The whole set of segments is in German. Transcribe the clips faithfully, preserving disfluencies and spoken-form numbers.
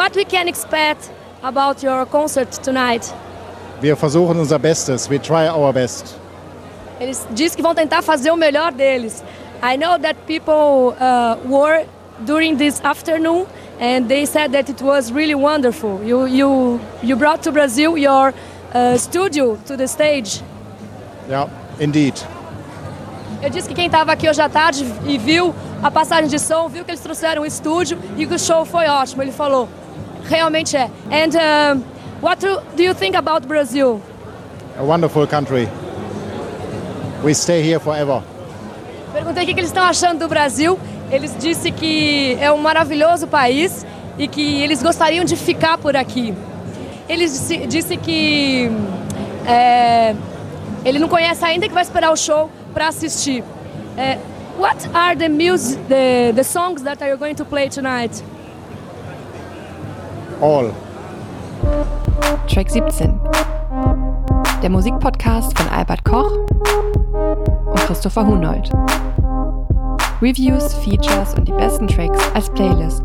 what we can expect about your concert tonight? Wir versuchen unser Bestes. We try our best. Eles dizem que vão tentar fazer o melhor deles. I know that people uh, were during this afternoon and they said that it was really wonderful. You you you brought to Brazil your uh, studio to the stage. Yeah, indeed. Eu disse que quem estava aqui hoje à tarde e viu a passagem de som, viu que eles trouxeram o estúdio e que o show foi ótimo. Ele falou, realmente é. And uh, what do you think about Brazil? A wonderful country. We stay here forever. Perguntei o que eles estão achando do Brasil. Eles disseram que é um maravilhoso país e que eles gostariam de ficar por aqui. Eles disse, disse que é, ele não conhece ainda, que vai esperar o show para assistir. É, what are the music, the, the songs that are you going to play tonight? All. Track siebzehn. Der Musikpodcast von Albert Koch und Christopher Hunold. Reviews, Features und die besten Tracks als Playlist.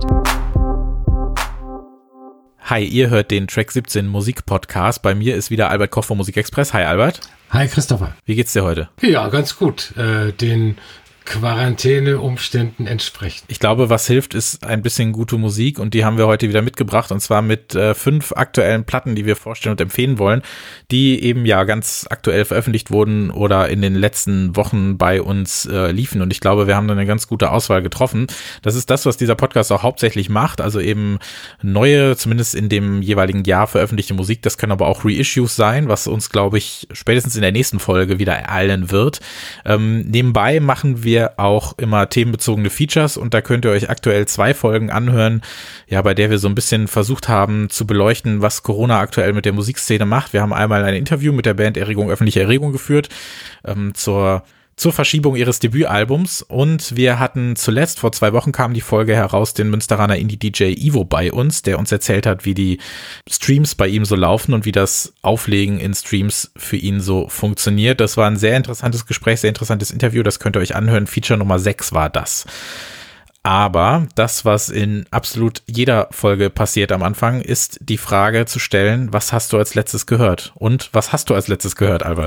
Hi, ihr hört den Track siebzehn Musikpodcast. Bei mir ist wieder Albert Koch vom Musikexpress. Hi Albert. Hi Christopher. Wie geht's dir heute? Ja, ganz gut. Äh, den Quarantäneumständen entspricht. Ich glaube, was hilft, ist ein bisschen gute Musik und die haben wir heute wieder mitgebracht und zwar mit äh, fünf aktuellen Platten, die wir vorstellen und empfehlen wollen, die eben ja ganz aktuell veröffentlicht wurden oder in den letzten Wochen bei uns äh, liefen und ich glaube, wir haben da eine ganz gute Auswahl getroffen. Das ist das, was dieser Podcast auch hauptsächlich macht, also eben neue, zumindest in dem jeweiligen Jahr veröffentlichte Musik, das können aber auch Reissues sein, was uns, glaube ich, spätestens in der nächsten Folge wieder ereilen wird. Ähm, nebenbei machen wir auch immer themenbezogene Features und da könnt ihr euch aktuell zwei Folgen anhören, ja, bei der wir so ein bisschen versucht haben zu beleuchten, was Corona aktuell mit der Musikszene macht. Wir haben einmal ein Interview mit der Band Erregung Öffentliche Erregung geführt ähm, zur zur Verschiebung ihres Debütalbums und wir hatten zuletzt, vor zwei Wochen kam die Folge heraus, den Münsteraner Indie-D J Ivo bei uns, der uns erzählt hat, wie die Streams bei ihm so laufen und wie das Auflegen in Streams für ihn so funktioniert. Das war ein sehr interessantes Gespräch, sehr interessantes Interview, das könnt ihr euch anhören. Feature Nummer sechs war das. Aber das, was in absolut jeder Folge passiert am Anfang, ist die Frage zu stellen, was hast du als letztes gehört? Und was hast du als letztes gehört, Albert?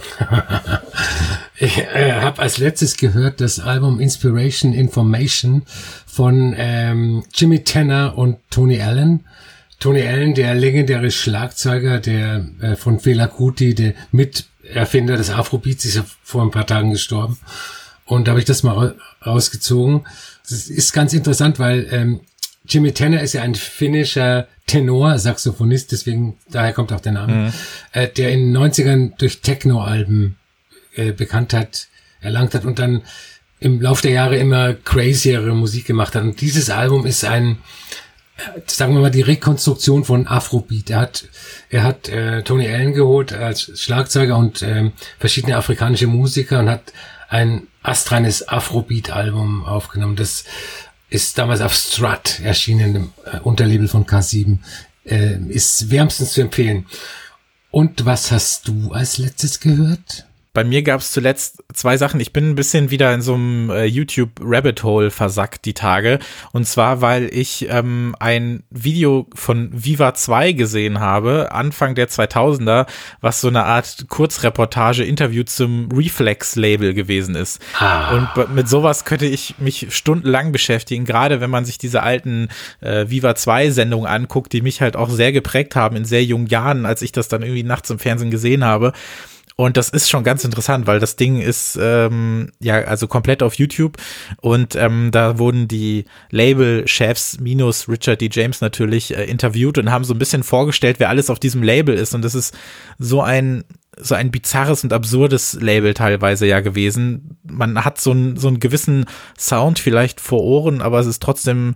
Ich äh, habe als letztes gehört das Album Inspiration Information von ähm, Jimmy Tenor und Tony Allen. Tony Allen, der legendäre Schlagzeuger, der äh, von Fela Kuti, der Miterfinder des Afrobeats, ist ja vor ein paar Tagen gestorben. Und da habe ich das mal rausgezogen. Das ist ganz interessant, weil ähm, Jimmy Tenor ist ja ein finnischer Tenor-Saxophonist, deswegen, daher kommt auch der Name, mhm. äh, der in den neunzigern durch Techno-Alben äh, Bekanntheit erlangt hat und dann im Laufe der Jahre immer craziere Musik gemacht hat. Und dieses Album ist ein, äh, sagen wir mal, die Rekonstruktion von Afrobeat. Er hat, er hat äh, Tony Allen geholt als Schlagzeuger und äh, verschiedene afrikanische Musiker und hat ein astreines Afrobeat-Album aufgenommen. Das ist damals auf Strut erschienen, im äh, Unterlabel von K sieben. Äh, ist wärmstens zu empfehlen. Und was hast du als letztes gehört? Bei mir gab es zuletzt zwei Sachen. Ich bin ein bisschen wieder in so einem äh, YouTube-Rabbit-Hole versackt die Tage. Und zwar, weil ich ähm, ein Video von Viva zwei gesehen habe, Anfang der zweitausender, was so eine Art Kurzreportage-Interview zum Reflex-Label gewesen ist. Ah. Und mit sowas könnte ich mich stundenlang beschäftigen, gerade wenn man sich diese alten äh, Viva zwei Sendungen anguckt, die mich halt auch sehr geprägt haben in sehr jungen Jahren, als ich das dann irgendwie nachts im Fernsehen gesehen habe. Und das ist schon ganz interessant, weil das Ding ist ähm, ja also komplett auf YouTube und ähm, da wurden die Label-Chefs minus Richard D. James natürlich äh, interviewt und haben so ein bisschen vorgestellt, wer alles auf diesem Label ist und das ist so ein so ein bizarres und absurdes Label teilweise ja gewesen. Man hat so einen so einen gewissen Sound vielleicht vor Ohren, aber es ist trotzdem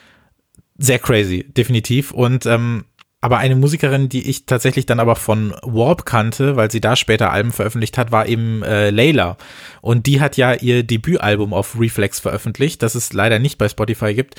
sehr crazy, definitiv und ähm, aber eine Musikerin, die ich tatsächlich dann aber von Warp kannte, weil sie da später Alben veröffentlicht hat, war eben äh, Layla. Und die hat ja ihr Debütalbum auf Reflex veröffentlicht, das es leider nicht bei Spotify gibt.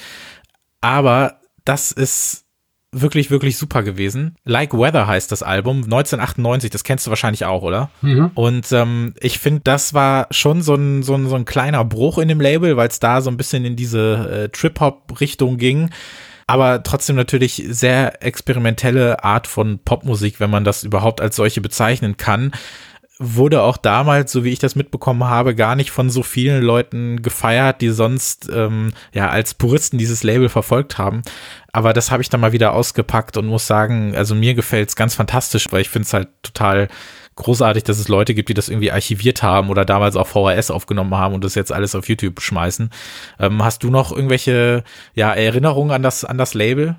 Aber das ist wirklich, wirklich super gewesen. Like Weather heißt das Album, neunzehnhundertachtundneunzig, das kennst du wahrscheinlich auch, oder? Mhm. Und ähm, ich finde, das war schon so ein, so ein, so ein kleiner Bruch in dem Label, weil es da so ein bisschen in diese äh, Trip-Hop-Richtung ging. aber trotzdem natürlich sehr experimentelle Art von Popmusik, wenn man das überhaupt als solche bezeichnen kann. Wurde auch damals, so wie ich das mitbekommen habe, gar nicht von so vielen Leuten gefeiert, die sonst ähm, ja als Puristen dieses Label verfolgt haben. Aber das habe ich dann mal wieder ausgepackt und muss sagen, also mir gefällt's ganz fantastisch, weil ich finde es halt total großartig, dass es Leute gibt, die das irgendwie archiviert haben oder damals auf V H S aufgenommen haben und das jetzt alles auf YouTube schmeißen. Ähm, hast du noch irgendwelche ja, Erinnerungen an das, an das Label?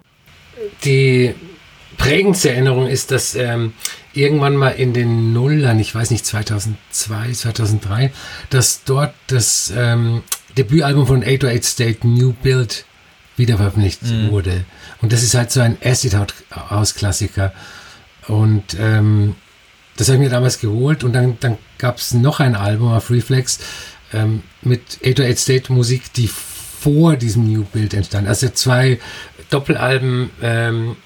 Die prägendste Erinnerung ist, dass ähm, irgendwann mal in den Nullern, ich weiß nicht, zweitausendzwei, zweitausenddrei, dass dort das ähm, Debütalbum von eight oh eight State New Build wieder veröffentlicht mhm. wurde. Und das ist halt so ein Acid-House-Klassiker. Und ähm, das habe ich mir damals geholt und dann, dann gab es noch ein Album auf Reflex ähm, mit eight oh eight State Musik, die vor diesem New Build entstand. Also zwei Doppelalben ähm,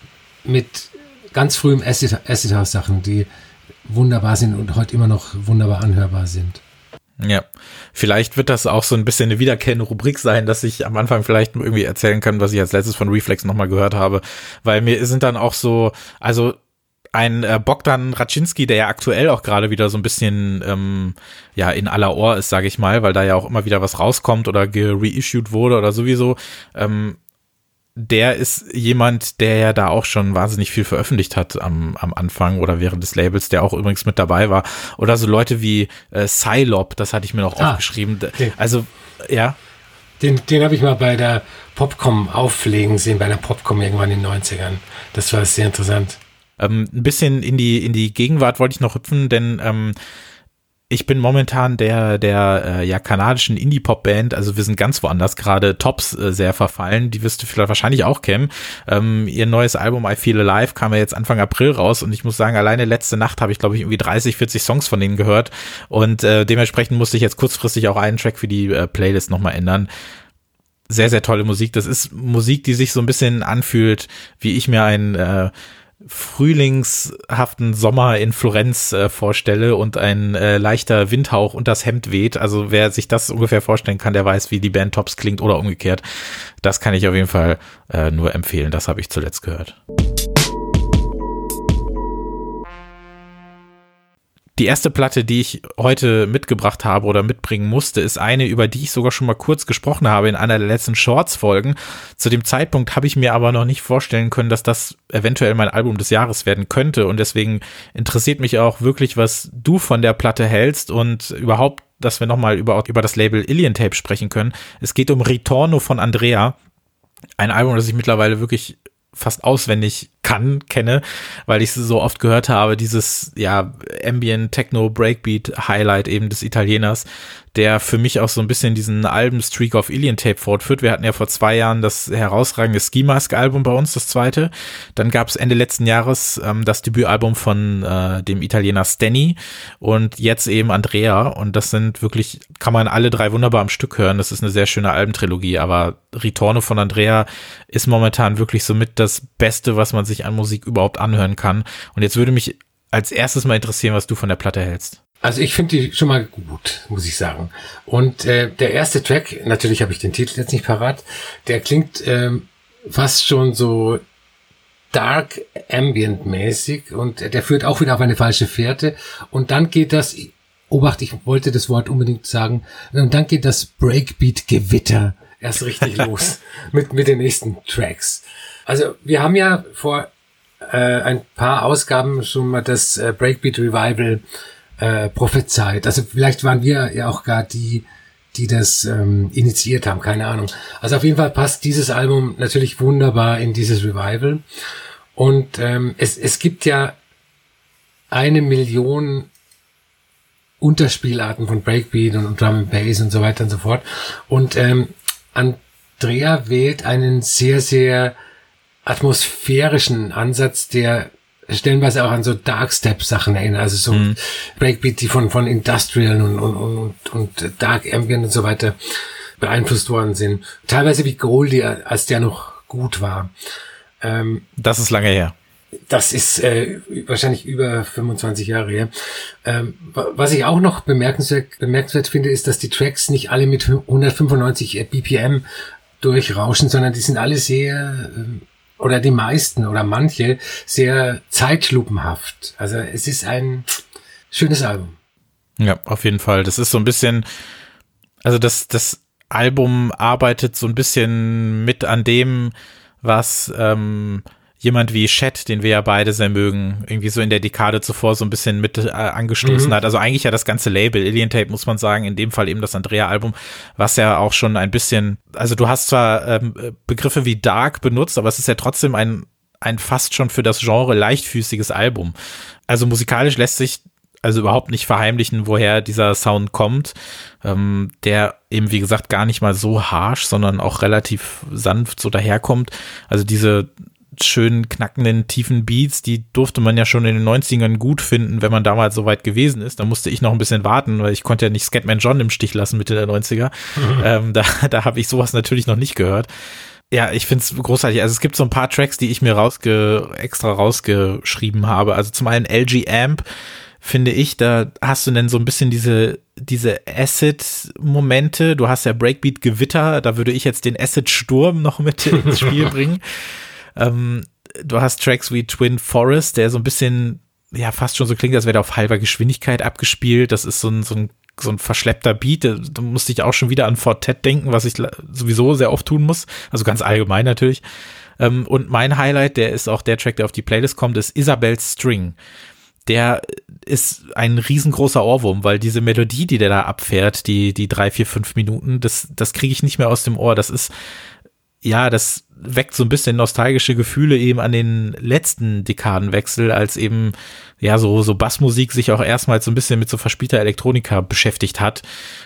mit ganz frühem Acid, Acid House Sachen, die wunderbar sind und heute immer noch wunderbar anhörbar sind. Ja, vielleicht wird das auch so ein bisschen eine wiederkehrende Rubrik sein, dass ich am Anfang vielleicht irgendwie erzählen kann, was ich als letztes von Reflex nochmal gehört habe, weil mir sind dann auch so, also ein äh, Bogdan Raczynski, der ja aktuell auch gerade wieder so ein bisschen ähm, ja in aller Ohr ist, sage ich mal, weil da ja auch immer wieder was rauskommt oder gereissued wurde oder sowieso, ähm, der ist jemand, der ja da auch schon wahnsinnig viel veröffentlicht hat am, am Anfang oder während des Labels, der auch übrigens mit dabei war. Oder so Leute wie äh, Psylop, das hatte ich mir noch ah, aufgeschrieben. Den, also, ja. Den, den habe ich mal bei der Popcom auflegen sehen, bei der Popcom irgendwann in den neunzigern. Das war sehr interessant. Ähm, ein bisschen in die, in die Gegenwart wollte ich noch hüpfen, denn ähm, ich bin momentan der der äh, ja kanadischen Indie-Pop-Band, also wir sind ganz woanders gerade, Tops äh, sehr verfallen, die wirst du vielleicht wahrscheinlich auch kennen. Ähm, ihr neues Album I Feel Alive kam ja jetzt Anfang April raus und ich muss sagen, alleine letzte Nacht habe ich glaube ich irgendwie dreißig, vierzig Songs von denen gehört und äh, dementsprechend musste ich jetzt kurzfristig auch einen Track für die äh, Playlist nochmal ändern. Sehr, sehr tolle Musik. Das ist Musik, die sich so ein bisschen anfühlt, wie ich mir ein äh, frühlingshaften Sommer in Florenz äh, vorstelle und ein äh, leichter Windhauch unters Hemd weht. Also wer sich das ungefähr vorstellen kann, der weiß, wie die Band Tops klingt oder umgekehrt. Das kann ich auf jeden Fall äh, nur empfehlen. Das habe ich zuletzt gehört. Die erste Platte, die ich heute mitgebracht habe oder mitbringen musste, ist eine, über die ich sogar schon mal kurz gesprochen habe in einer der letzten Shorts-Folgen. Zu dem Zeitpunkt habe ich mir aber noch nicht vorstellen können, dass das eventuell mein Album des Jahres werden könnte. Und deswegen interessiert mich auch wirklich, was du von der Platte hältst und überhaupt, dass wir nochmal über, über das Label Alien Tape sprechen können. Es geht um Ritorno von Andrea. Ein Album, das ich mittlerweile wirklich fast auswendig kann, kenne, weil ich es so oft gehört habe, dieses ja Ambient Techno Breakbeat Highlight eben des Italieners, der für mich auch so ein bisschen diesen Alben-Streak auf Alien Tape fortführt. Wir hatten ja vor zwei Jahren das herausragende Ski Mask Album bei uns, das zweite. Dann gab es Ende letzten Jahres ähm, das Debütalbum von äh, dem Italiener Stenny und jetzt eben Andrea und das sind wirklich, kann man alle drei wunderbar am Stück hören. Das ist eine sehr schöne Albentrilogie, aber Ritorno von Andrea ist momentan wirklich somit das Beste, was man sich an Musik überhaupt anhören kann. Und jetzt würde mich als erstes mal interessieren, was du von der Platte hältst. Also ich finde die schon mal gut, muss ich sagen. Und äh, der erste Track, natürlich habe ich den Titel jetzt nicht parat, der klingt ähm, fast schon so dark ambient mäßig und der führt auch wieder auf eine falsche Fährte. Und dann geht das, Obacht, ich wollte das Wort unbedingt sagen, und dann geht das Breakbeat-Gewitter erst richtig los mit mit den nächsten Tracks. Also wir haben ja vor äh, ein paar Ausgaben schon mal das äh, Breakbeat Revival äh, prophezeit. Also vielleicht waren wir ja auch gar die, die das ähm, initiiert haben, keine Ahnung. Also auf jeden Fall passt dieses Album natürlich wunderbar in dieses Revival. Und ähm, es, es gibt ja eine Million Unterspielarten von Breakbeat und, und Drum and Bass und so weiter und so fort. Und ähm, Andrea wählt einen sehr, sehr atmosphärischen Ansatz, der stellenweise auch an so Darkstep-Sachen erinnert, also so mhm. Breakbeat, die von von Industrial und, und, und, und Dark Ambient und so weiter beeinflusst worden sind. Teilweise wie Goldie, als der noch gut war. Ähm, das ist lange her. Das ist äh, wahrscheinlich über fünfundzwanzig Jahre her. Ähm, was ich auch noch bemerkenswert, bemerkenswert finde, ist, dass die Tracks nicht alle mit hundertfünfundneunzig B P M durchrauschen, sondern die sind alle sehr, oder die meisten oder manche, sehr zeitlupenhaft. Also es ist ein schönes Album. Ja, auf jeden Fall. Das ist so ein bisschen, also das, das Album arbeitet so ein bisschen mit an dem, was ähm, jemand wie Chet, den wir ja beide sehr mögen, irgendwie so in der Dekade zuvor so ein bisschen mit äh, angestoßen mhm. hat. Also eigentlich ja das ganze Label, Alien Tape, muss man sagen, in dem Fall eben das Andrea-Album, was ja auch schon ein bisschen, also du hast zwar ähm, Begriffe wie Dark benutzt, aber es ist ja trotzdem ein, ein fast schon für das Genre leichtfüßiges Album. Also musikalisch lässt sich also überhaupt nicht verheimlichen, woher dieser Sound kommt, ähm, der eben, wie gesagt, gar nicht mal so harsh, sondern auch relativ sanft so daherkommt. Also diese schönen, knackenden, tiefen Beats, die durfte man ja schon in den neunzigern gut finden, wenn man damals so weit gewesen ist. Da musste ich noch ein bisschen warten, weil ich konnte ja nicht Scatman John im Stich lassen Mitte der neunziger. Mhm. Ähm, da da habe ich sowas natürlich noch nicht gehört. Ja, ich find's großartig. Also es gibt so ein paar Tracks, die ich mir rausge extra rausgeschrieben habe. Also zum einen L G Amp, finde ich, da hast du denn so ein bisschen diese diese Acid-Momente. Du hast ja Breakbeat-Gewitter, da würde ich jetzt den Acid-Sturm noch mit ins Spiel bringen. Ähm, du hast Tracks wie Twin Forest, der so ein bisschen, ja, fast schon so klingt, als wäre der auf halber Geschwindigkeit abgespielt. Das ist so ein, so ein, so ein verschleppter Beat. Da, da musste ich auch schon wieder an Fortet denken, was ich sowieso sehr oft tun muss. Also ganz allgemein natürlich. Ähm, und mein Highlight, der ist auch der Track, der auf die Playlist kommt, ist Isabel's String. Der ist ein riesengroßer Ohrwurm, weil diese Melodie, die der da abfährt, die, die drei, vier, fünf Minuten, das, das kriege ich nicht mehr aus dem Ohr. Das ist, ja, das weckt so ein bisschen nostalgische Gefühle eben an den letzten Dekadenwechsel, als eben, ja, so, so Bassmusik sich auch erstmals so ein bisschen mit so verspielter Elektronika beschäftigt hat.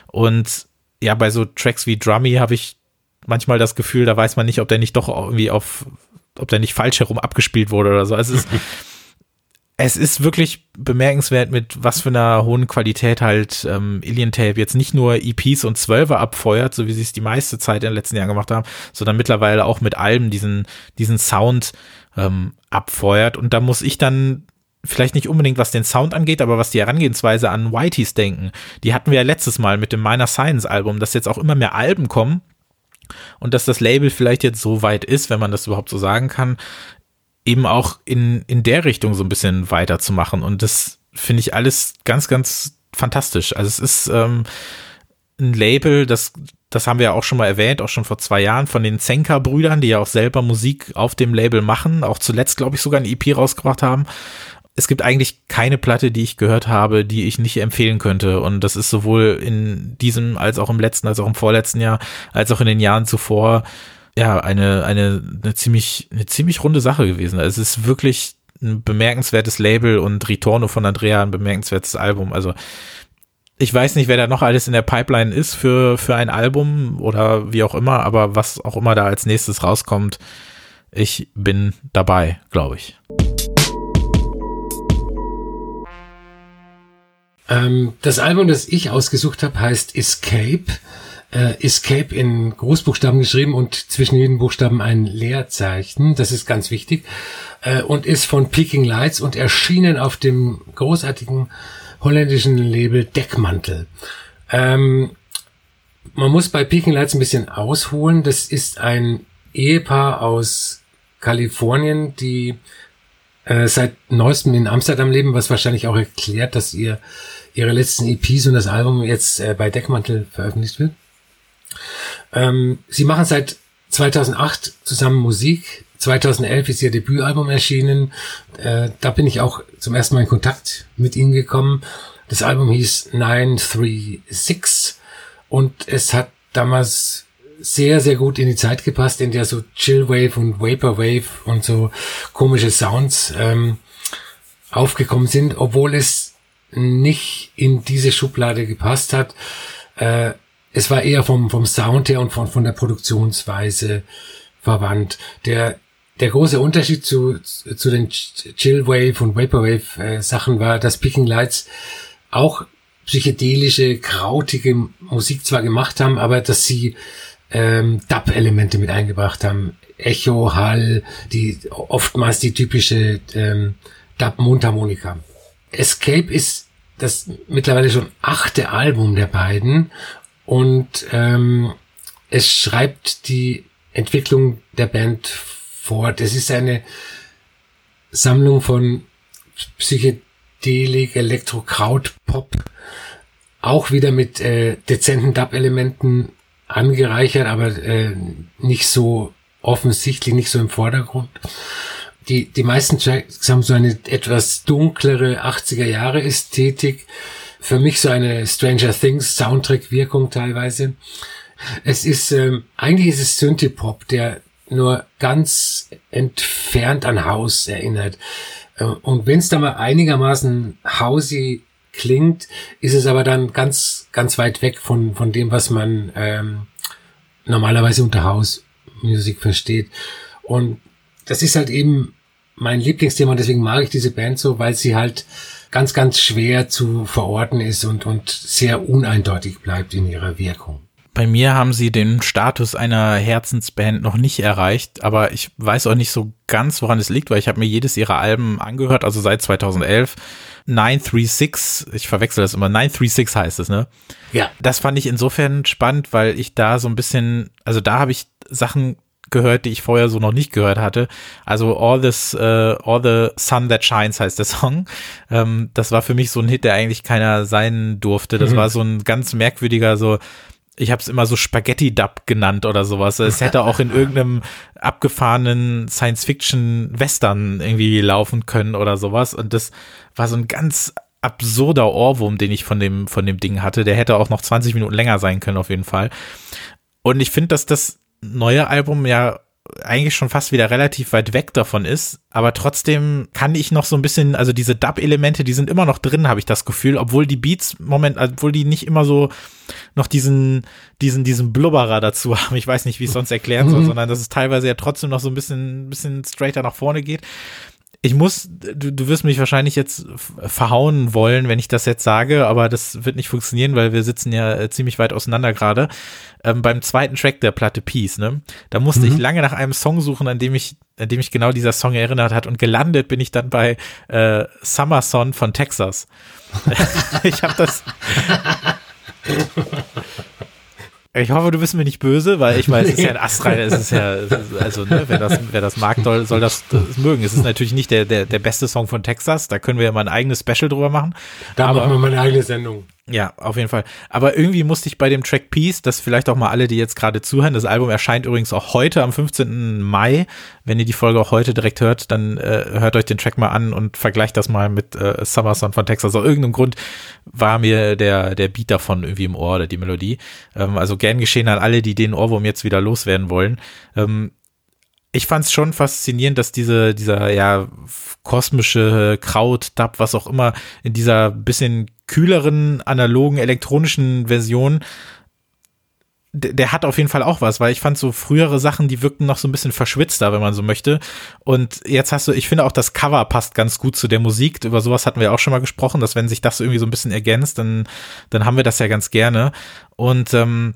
Und ja, bei so Tracks wie Drummy habe ich manchmal das Gefühl, da weiß man nicht, ob der nicht doch irgendwie auf, ob der nicht falsch herum abgespielt wurde oder so. Also es ist, es ist wirklich bemerkenswert, mit was für einer hohen Qualität halt ähm, Alien Tape jetzt nicht nur E Ps und Zwölfer abfeuert, so wie sie es die meiste Zeit in den letzten Jahren gemacht haben, sondern mittlerweile auch mit Alben diesen diesen Sound ähm, abfeuert. Und da muss ich dann vielleicht nicht unbedingt, was den Sound angeht, aber was die Herangehensweise an Whiteys denken. Die hatten wir ja letztes Mal mit dem Minor Science Album, dass jetzt auch immer mehr Alben kommen und dass das Label vielleicht jetzt so weit ist, wenn man das überhaupt so sagen kann, eben auch in, in der Richtung so ein bisschen weiterzumachen. Und das finde ich alles ganz, ganz fantastisch. Also es ist ähm, ein Label, das, das haben wir ja auch schon mal erwähnt, auch schon vor zwei Jahren, von den Zenker-Brüdern, die ja auch selber Musik auf dem Label machen, auch zuletzt, glaube ich, sogar ein E P rausgebracht haben. Es gibt eigentlich keine Platte, die ich gehört habe, die ich nicht empfehlen könnte. Und das ist sowohl in diesem, als auch im letzten, als auch im vorletzten Jahr, als auch in den Jahren zuvor ja, eine, eine, eine ziemlich, eine ziemlich runde Sache gewesen. Also es ist wirklich ein bemerkenswertes Label und Ritorno von Andrea ein bemerkenswertes Album. Also ich weiß nicht, wer da noch alles in der Pipeline ist für, für ein Album oder wie auch immer, aber was auch immer da als nächstes rauskommt, ich bin dabei, glaube ich. Ähm, das Album, das ich ausgesucht habe, heißt Escape. Uh, Escape in Großbuchstaben geschrieben und zwischen jedem Buchstaben ein Leerzeichen. Das ist ganz wichtig. Uh, und ist von Peking Lights und erschienen auf dem großartigen holländischen Label Deckmantel. Um, man muss bei Peking Lights ein bisschen ausholen. Das ist ein Ehepaar aus Kalifornien, die uh, seit neuestem in Amsterdam leben, was wahrscheinlich auch erklärt, dass ihr ihre letzten E Ps und das Album jetzt uh, bei Deckmantel veröffentlicht wird. Ähm, sie machen seit zweitausendacht zusammen Musik. zweitausendelf ist ihr Debütalbum erschienen. Äh, da bin ich auch zum ersten Mal in Kontakt mit ihnen gekommen. Das Album hieß neun drei sechs und es hat damals sehr, sehr gut in die Zeit gepasst, in der so Chillwave und Vaporwave und so komische Sounds ähm, aufgekommen sind, obwohl es nicht in diese Schublade gepasst hat. Äh, Es war eher vom, vom Sound her und von, von der Produktionsweise verwandt. Der, der große Unterschied zu, zu den Chillwave und Vaporwave äh, Sachen war, dass Peking Lights auch psychedelische, krautige Musik zwar gemacht haben, aber dass sie ähm, Dub-Elemente mit eingebracht haben. Echo, Hall, die, oftmals die typische ähm, Dub-Mundharmonika. Escape ist das mittlerweile schon achte Album der beiden. Und ähm, es schreibt die Entwicklung der Band fort. Es ist eine Sammlung von Psychedelik, Elektro, Kraut, Pop, auch wieder mit äh, dezenten Dub-Elementen angereichert, aber äh, nicht so offensichtlich, nicht so im Vordergrund. Die die meisten Tracks haben so eine etwas dunklere achtziger Jahre Ästhetik. Für mich so eine Stranger Things Soundtrack-Wirkung teilweise. Es ist, ähm, eigentlich ist es Synthie-Pop, der nur ganz entfernt an House erinnert. Und wenn es da mal einigermaßen housey klingt, ist es aber dann ganz, ganz weit weg von, von dem, was man ähm, normalerweise unter House-Musik versteht. Und das ist halt eben mein Lieblingsthema und deswegen mag ich diese Band so, weil sie halt ganz, ganz schwer zu verorten ist und, und sehr uneindeutig bleibt in ihrer Wirkung. Bei mir haben sie den Status einer Herzensband noch nicht erreicht, aber ich weiß auch nicht so ganz, woran es liegt, weil ich habe mir jedes ihrer Alben angehört, also seit zweitausendelf. neun drei sechs, ich verwechsel das immer, neun drei sechs heißt es, ne? Ja. Das fand ich insofern spannend, weil ich da so ein bisschen, also da habe ich Sachen gehört, die ich vorher so noch nicht gehört hatte. Also All This, uh, All the Sun That Shines heißt der Song. Ähm, das war für mich so ein Hit, der eigentlich keiner sein durfte. Das mhm. war so ein ganz merkwürdiger, so, ich habe es immer so Spaghetti-Dub genannt oder sowas. Es hätte auch in irgendeinem abgefahrenen Science-Fiction-Western irgendwie laufen können oder sowas. Und das war so ein ganz absurder Ohrwurm, den ich von dem, von dem Ding hatte. Der hätte auch noch zwanzig Minuten länger sein können auf jeden Fall. Und ich finde, dass das neue Album ja eigentlich schon fast wieder relativ weit weg davon ist, aber trotzdem kann ich noch so ein bisschen, also diese Dub-Elemente, die sind immer noch drin, habe ich das Gefühl, obwohl die Beats, Moment, obwohl die nicht immer so noch diesen, diesen, diesen Blubberer dazu haben, ich weiß nicht, wie ich es sonst erklären soll, mhm. sondern dass es teilweise ja trotzdem noch so ein bisschen, ein bisschen straighter nach vorne geht. Ich muss, du, du wirst mich wahrscheinlich jetzt verhauen wollen, wenn ich das jetzt sage, aber das wird nicht funktionieren, weil wir sitzen ja ziemlich weit auseinander gerade. Ähm, beim zweiten Track der Platte Peace, ne? Da musste mhm. ich lange nach einem Song suchen, an dem ich, an dem mich genau dieser Song erinnert hat, und gelandet bin ich dann bei äh, Summer Son von Texas. Ich habe das. Ich hoffe, du bist mir nicht böse, weil ich meine, es ist ja ein astreiner, es ist ja, also ne, wer das, wer das mag, soll, soll das, das mögen. Es ist natürlich nicht der, der, der beste Song von Texas, da können wir ja mal ein eigenes Special drüber machen. Da aber, machen wir mal eine eigene Sendung. Ja, auf jeden Fall. Aber irgendwie musste ich bei dem Track Peace, das vielleicht auch mal alle, die jetzt gerade zuhören, das Album erscheint übrigens auch heute am fünfzehnten Mai. Wenn ihr die Folge auch heute direkt hört, dann äh, hört euch den Track mal an und vergleicht das mal mit äh, Summer Son von Texas. Aus irgendeinem Grund war mir der der Beat davon irgendwie im Ohr oder die Melodie. Ähm, also gern geschehen an alle, die den Ohrwurm jetzt wieder loswerden wollen. Ähm, Ich fand es schon faszinierend, dass diese, dieser, ja, kosmische Kraut, Dub, was auch immer, in dieser bisschen kühleren, analogen, elektronischen Version, der, der hat auf jeden Fall auch was, weil ich fand so frühere Sachen, die wirkten noch so ein bisschen verschwitzter, wenn man so möchte. Und jetzt hast du, ich finde auch das Cover passt ganz gut zu der Musik. Über sowas hatten wir auch schon mal gesprochen, dass wenn sich das irgendwie so ein bisschen ergänzt, dann, dann haben wir das ja ganz gerne. Und, ähm,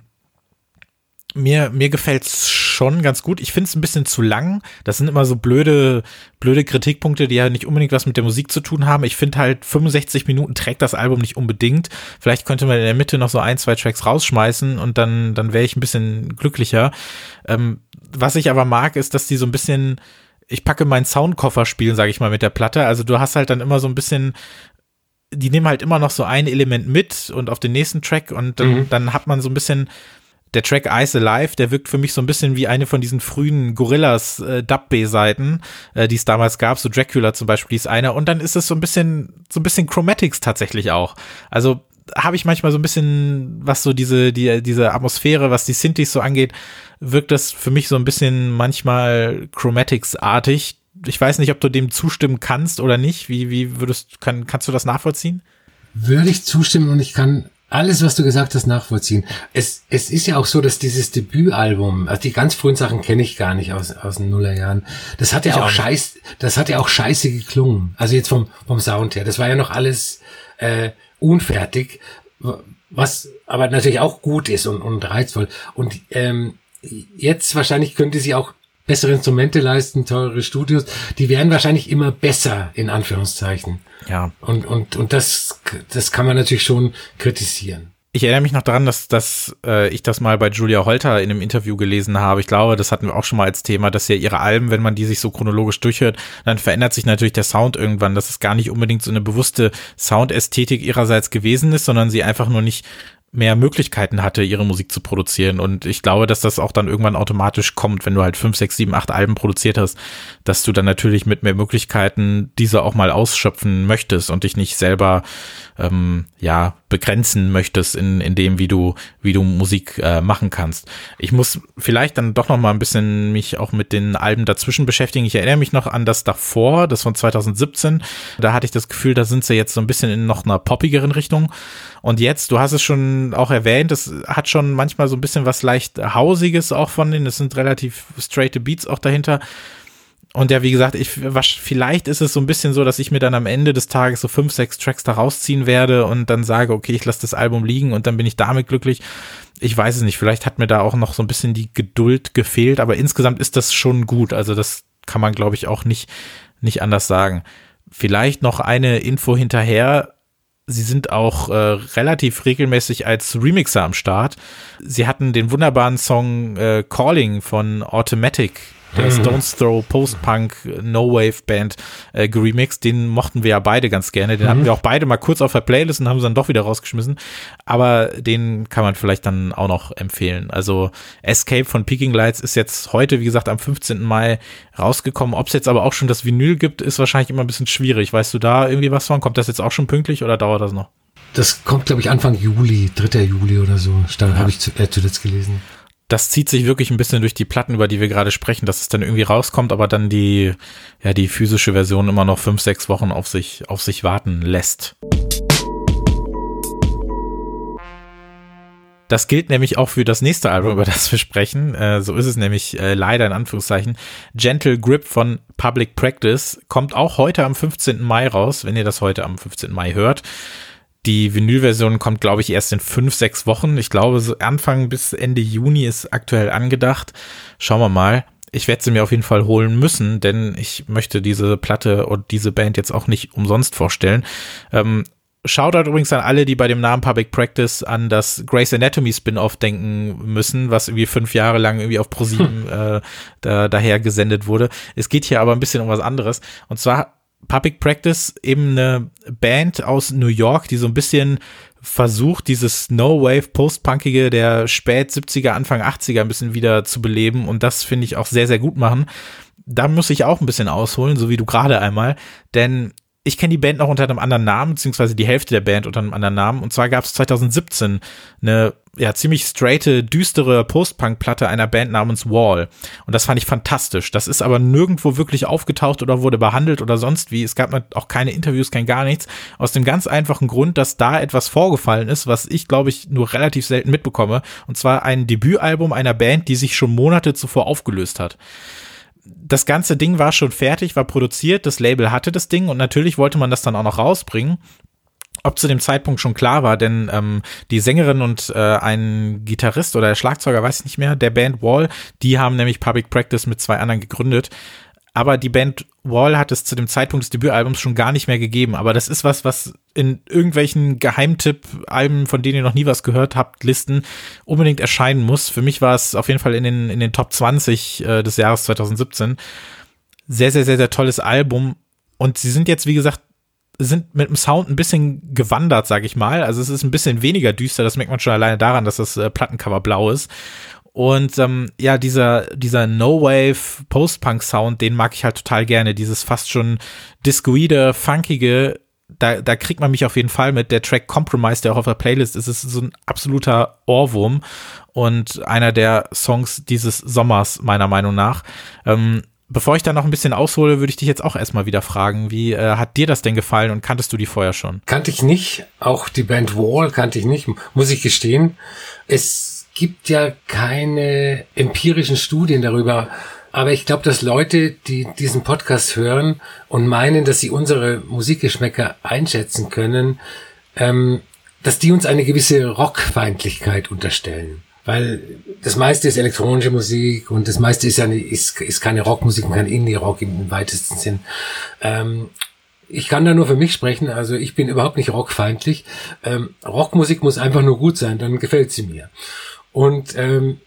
Mir, mir gefällt's schon ganz gut. Ich finde es ein bisschen zu lang. Das sind immer so blöde, blöde Kritikpunkte, die ja nicht unbedingt was mit der Musik zu tun haben. Ich finde halt, fünfundsechzig Minuten trägt das Album nicht unbedingt. Vielleicht könnte man in der Mitte noch so ein, zwei Tracks rausschmeißen und dann, dann wäre ich ein bisschen glücklicher. Ähm, was ich aber mag, ist, dass die so ein bisschen, ich packe meinen Soundkoffer spielen, sage ich mal, mit der Platte. Also du hast halt dann immer so ein bisschen, die nehmen halt immer noch so ein Element mit und auf den nächsten Track und dann, mhm. dann hat man so ein bisschen. Der Track Ice Alive, der wirkt für mich so ein bisschen wie eine von diesen frühen Gorillas äh, Dub-B-Seiten, äh, die es damals gab, so Dracula zum Beispiel ist einer, und dann ist es so ein bisschen, so ein bisschen Chromatics tatsächlich auch. Also habe ich manchmal so ein bisschen, was so diese, die, diese Atmosphäre, was die Synthes so angeht, wirkt das für mich so ein bisschen manchmal Chromatics-artig. Ich weiß nicht, ob du dem zustimmen kannst oder nicht. Wie, wie würdest, kann, kannst du das nachvollziehen? Würde ich zustimmen, und ich kann alles, was du gesagt hast, nachvollziehen. Es, es ist ja auch so, dass dieses Debütalbum, also die ganz frühen Sachen kenne ich gar nicht aus, aus den Nullerjahren. Das hat ja auch, auch scheiß, das hat ja auch scheiße geklungen. Also jetzt vom, vom Sound her. Das war ja noch alles, äh, unfertig, was aber natürlich auch gut ist und, und reizvoll. Und, ähm, jetzt wahrscheinlich könnte sie auch bessere Instrumente leisten, teure Studios, die werden wahrscheinlich immer besser, in Anführungszeichen. Ja. Und, und, und das, das kann man natürlich schon kritisieren. Ich erinnere mich noch daran, dass, dass äh, ich das mal bei Julia Holter in einem Interview gelesen habe. Ich glaube, das hatten wir auch schon mal als Thema, dass ja ihre Alben, wenn man die sich so chronologisch durchhört, dann verändert sich natürlich der Sound irgendwann, dass es gar nicht unbedingt so eine bewusste Soundästhetik ihrerseits gewesen ist, sondern sie einfach nur nicht mehr Möglichkeiten hatte, ihre Musik zu produzieren. Und ich glaube, dass das auch dann irgendwann automatisch kommt, wenn du halt fünf, sechs, sieben, acht Alben produziert hast, dass du dann natürlich mit mehr Möglichkeiten diese auch mal ausschöpfen möchtest und dich nicht selber ähm, ja begrenzen möchtest in in dem, wie du wie du Musik äh, machen kannst. Ich muss vielleicht dann doch noch mal ein bisschen mich auch mit den Alben dazwischen beschäftigen. Ich erinnere mich noch an das davor, das von zwanzig siebzehn. Da hatte ich das Gefühl, da sind sie jetzt so ein bisschen in noch einer poppigeren Richtung. Und jetzt, du hast es schon auch erwähnt, es hat schon manchmal so ein bisschen was leicht Hausiges auch von denen. Es sind relativ straighte Beats auch dahinter. Und ja, wie gesagt, ich, was, vielleicht ist es so ein bisschen so, dass ich mir dann am Ende des Tages so fünf, sechs Tracks da rausziehen werde und dann sage, okay, ich lasse das Album liegen und dann bin ich damit glücklich. Ich weiß es nicht, vielleicht hat mir da auch noch so ein bisschen die Geduld gefehlt, aber insgesamt ist das schon gut. Also das kann man, glaube ich, auch nicht, nicht anders sagen. Vielleicht noch eine Info hinterher. Sie sind auch äh, relativ regelmäßig als Remixer am Start. Sie hatten den wunderbaren Song äh, Calling von Automatic, der Stones Throw Post-Punk No-Wave Band äh, geremixed. Den mochten wir ja beide ganz gerne. Den mhm. hatten wir auch beide mal kurz auf der Playlist und haben sie dann doch wieder rausgeschmissen. Aber den kann man vielleicht dann auch noch empfehlen. Also Escape von Peaking Lights ist jetzt heute, wie gesagt, am fünfzehnten Mai rausgekommen. Ob es jetzt aber auch schon das Vinyl gibt, ist wahrscheinlich immer ein bisschen schwierig. Weißt du da irgendwie was von? Kommt das jetzt auch schon pünktlich oder dauert das noch? Das kommt, glaube ich, Anfang Juli, dritter Juli oder so. Da ja. habe ich zu, äh, zuletzt gelesen. Das zieht sich wirklich ein bisschen durch die Platten, über die wir gerade sprechen, dass es dann irgendwie rauskommt, aber dann die, ja, die physische Version immer noch fünf, sechs Wochen auf sich, auf sich warten lässt. Das gilt nämlich auch für das nächste Album, über das wir sprechen. Äh, so ist es nämlich äh, leider in Anführungszeichen. Gentle Grip von Public Practice kommt auch heute am fünfzehnten Mai raus, wenn ihr das heute am fünfzehnten Mai hört. Die Vinylversion kommt, glaube ich, erst in fünf, sechs Wochen. Ich glaube, so Anfang bis Ende Juni ist aktuell angedacht. Schauen wir mal. Ich werde sie mir auf jeden Fall holen müssen, denn ich möchte diese Platte und diese Band jetzt auch nicht umsonst vorstellen. Ähm, Shoutout übrigens an alle, die bei dem Namen Public Practice an das Grey's Anatomy Spin-Off denken müssen, was irgendwie fünf Jahre lang irgendwie auf ProSieben äh, da, daher gesendet wurde. Es geht hier aber ein bisschen um was anderes. Und zwar Public Practice, eben eine Band aus New York, die so ein bisschen versucht, dieses No-Wave Post-Punkige der spät siebziger, Anfang achtziger ein bisschen wieder zu beleben, und das finde ich auch sehr, sehr gut machen. Da muss ich auch ein bisschen ausholen, so wie du gerade einmal, denn ich kenne die Band noch unter einem anderen Namen, beziehungsweise die Hälfte der Band unter einem anderen Namen. Und zwar gab es zwanzig siebzehn eine ja ziemlich straighte, düstere Post-Punk-Platte einer Band namens Wall. Und das fand ich fantastisch. Das ist aber nirgendwo wirklich aufgetaucht oder wurde behandelt oder sonst wie. Es gab auch keine Interviews, kein gar nichts. Aus dem ganz einfachen Grund, dass da etwas vorgefallen ist, was ich, glaube ich, nur relativ selten mitbekomme. Und zwar ein Debütalbum einer Band, die sich schon Monate zuvor aufgelöst hat. Das ganze Ding war schon fertig, war produziert, das Label hatte das Ding und natürlich wollte man das dann auch noch rausbringen. Ob zu dem Zeitpunkt schon klar war, denn ähm, die Sängerin und äh, ein Gitarrist oder der Schlagzeuger, weiß ich nicht mehr, der Band Wall, die haben nämlich Public Practice mit zwei anderen gegründet. Aber die Band Wall hat es zu dem Zeitpunkt des Debütalbums schon gar nicht mehr gegeben. Aber das ist was, was in irgendwelchen Geheimtipp-Alben, von denen ihr noch nie was gehört habt, Listen unbedingt erscheinen muss. Für mich war es auf jeden Fall in den, in den Top zwanzig äh, des Jahres zwanzig siebzehn. Sehr, sehr, sehr, sehr tolles Album. Und sie sind jetzt, wie gesagt, sind mit dem Sound ein bisschen gewandert, sag ich mal. Also es ist ein bisschen weniger düster. Das merkt man schon alleine daran, dass das äh, Plattencover blau ist. Und ähm, ja, dieser dieser No-Wave Post-Punk-Sound, den mag ich halt total gerne. Dieses fast schon discoide, funkige, da da kriegt man mich auf jeden Fall mit. Der Track Compromise, der auch auf der Playlist ist, ist so ein absoluter Ohrwurm und einer der Songs dieses Sommers, meiner Meinung nach. Ähm, bevor ich da noch ein bisschen aushole, würde ich dich jetzt auch erstmal wieder fragen, wie äh, hat dir das denn gefallen und kanntest du die vorher schon? Kannte ich nicht, auch die Band Wall kannte ich nicht, muss ich gestehen. Es gibt ja keine empirischen Studien darüber, aber ich glaube, dass Leute, die diesen Podcast hören und meinen, dass sie unsere Musikgeschmäcker einschätzen können, ähm, dass die uns eine gewisse Rockfeindlichkeit unterstellen. Weil das meiste ist elektronische Musik und das meiste ist ja nicht, ist, ist keine Rockmusik, kein Indie-Rock im weitesten Sinn. Ähm, ich kann da nur für mich sprechen, also ich bin überhaupt nicht rockfeindlich. Ähm, Rockmusik muss einfach nur gut sein, dann gefällt sie mir. Und ähm,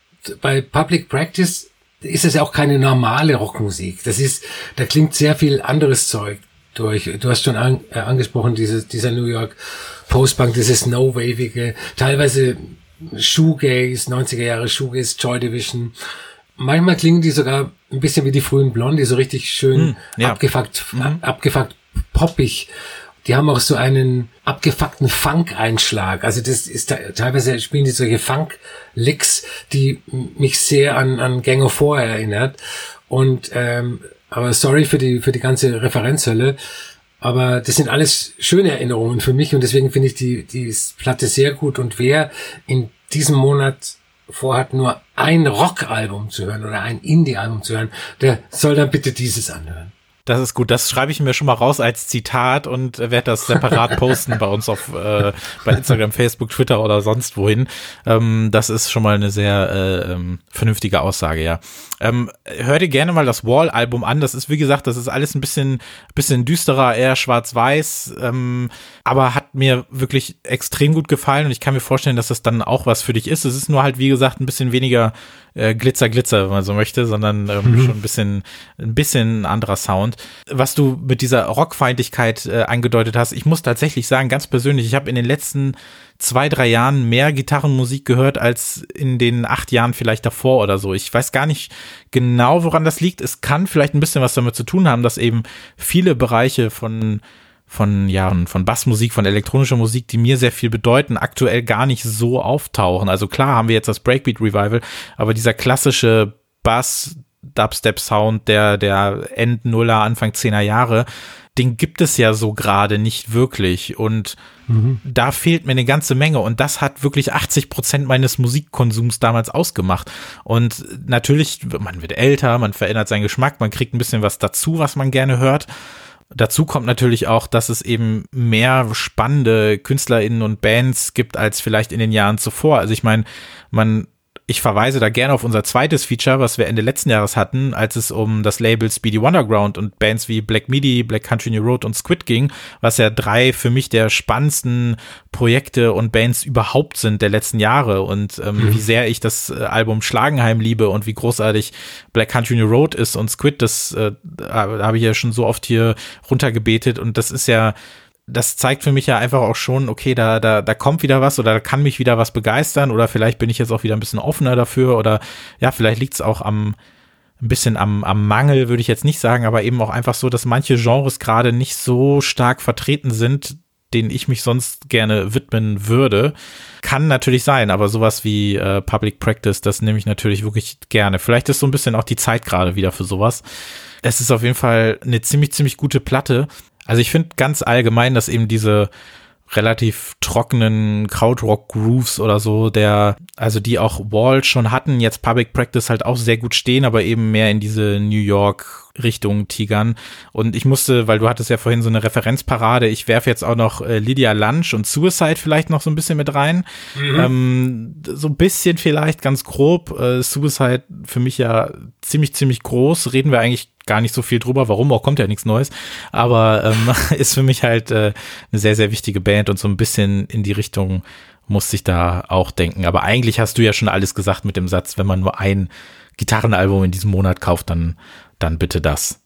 bei Public Practice ist es ja auch keine normale Rockmusik. Das ist, da klingt sehr viel anderes Zeug durch. Du hast schon an, äh, angesprochen, diese, dieser New York Post-Punk, dieses No-Wavige, teilweise Shoegaze, neunziger Jahre Shoegaze, Joy Division. Manchmal klingen die sogar ein bisschen wie die frühen Blondie, so richtig schön mm, ja. abgefuckt, mm. ab, abgefuckt poppig. Die haben auch so einen abgefuckten Funk-Einschlag. Also das ist da, teilweise spielen die solche Funk-Licks, die mich sehr an, an Gang of Four erinnert. Und ähm, aber sorry für die für die ganze Referenzhölle. Aber das sind alles schöne Erinnerungen für mich und deswegen finde ich die die Platte sehr gut. Und wer in diesem Monat vorhat, nur ein Rock-Album zu hören oder ein Indie-Album zu hören, der soll dann bitte dieses anhören. Das ist gut, das schreibe ich mir schon mal raus als Zitat und werde das separat posten bei uns auf äh, bei Instagram, Facebook, Twitter oder sonst wohin. Ähm, das ist schon mal eine sehr äh, ähm, vernünftige Aussage, ja. Ähm, hör dir gerne mal das Wall-Album an. Das ist, wie gesagt, das ist alles ein bisschen bisschen düsterer, eher schwarz-weiß, ähm, aber hat mir wirklich extrem gut gefallen und ich kann mir vorstellen, dass das dann auch was für dich ist. Es ist nur halt, wie gesagt, ein bisschen weniger äh, Glitzer, Glitzer, wenn man so möchte, sondern ähm, mhm. schon ein bisschen ein bisschen anderer Sound. Was du mit dieser Rockfeindlichkeit äh, angedeutet hast, ich muss tatsächlich sagen, ganz persönlich, ich habe in den letzten zwei, drei Jahren mehr Gitarrenmusik gehört als in den acht Jahren vielleicht davor oder so. Ich weiß gar nicht genau, woran das liegt. Es kann vielleicht ein bisschen was damit zu tun haben, dass eben viele Bereiche von von ja von Bassmusik, von elektronischer Musik, die mir sehr viel bedeuten, aktuell gar nicht so auftauchen. Also klar haben wir jetzt das Breakbeat Revival, aber dieser klassische Bass Dubstep-Sound der der End-Nuller, Anfang Zehner Jahre, den gibt es ja so gerade nicht wirklich und mhm. da fehlt mir eine ganze Menge und das hat wirklich achtzig Prozent meines Musikkonsums damals ausgemacht und natürlich, man wird älter, man verändert seinen Geschmack, man kriegt ein bisschen was dazu, was man gerne hört. Dazu kommt natürlich auch, dass es eben mehr spannende KünstlerInnen und Bands gibt als vielleicht in den Jahren zuvor. Also ich meine, man Ich verweise da gerne auf unser zweites Feature, was wir Ende letzten Jahres hatten, als es um das Label Speedy Wonderground und Bands wie Black Midi, Black Country New Road und Squid ging, was ja drei für mich der spannendsten Projekte und Bands überhaupt sind der letzten Jahre und ähm, mhm. wie sehr ich das äh, Album Schlagenheim liebe und wie großartig Black Country New Road ist und Squid, das äh, habe ich ja schon so oft hier runtergebetet und das ist ja das zeigt für mich ja einfach auch schon, okay, da, da, da kommt wieder was oder da kann mich wieder was begeistern oder vielleicht bin ich jetzt auch wieder ein bisschen offener dafür oder ja, vielleicht liegt es auch am, ein bisschen am, am Mangel, würde ich jetzt nicht sagen, aber eben auch einfach so, dass manche Genres gerade nicht so stark vertreten sind, denen ich mich sonst gerne widmen würde. Kann natürlich sein, aber sowas wie äh, Public Practice, das nehme ich natürlich wirklich gerne. Vielleicht ist so ein bisschen auch die Zeit gerade wieder für sowas. Es ist auf jeden Fall eine ziemlich, ziemlich gute Platte. Also ich finde ganz allgemein, dass eben diese relativ trockenen Krautrock-Grooves oder so, der, also die auch Wall schon hatten, jetzt Public Practice halt auch sehr gut stehen, aber eben mehr in diese New York-Richtung tigern. Und ich musste, weil du hattest ja vorhin so eine Referenzparade, ich werfe jetzt auch noch äh, Lydia Lunch und Suicide vielleicht noch so ein bisschen mit rein. Mhm. Ähm, so ein bisschen vielleicht, ganz grob. Äh, Suicide für mich ja ziemlich, ziemlich groß. Reden wir eigentlich gar nicht so viel drüber, warum, auch kommt ja nichts Neues, aber ähm, ist für mich halt äh, eine sehr, sehr wichtige Band und so ein bisschen in die Richtung musste ich da auch denken, aber eigentlich hast du ja schon alles gesagt mit dem Satz, wenn man nur ein Gitarrenalbum in diesem Monat kauft, dann, dann bitte das.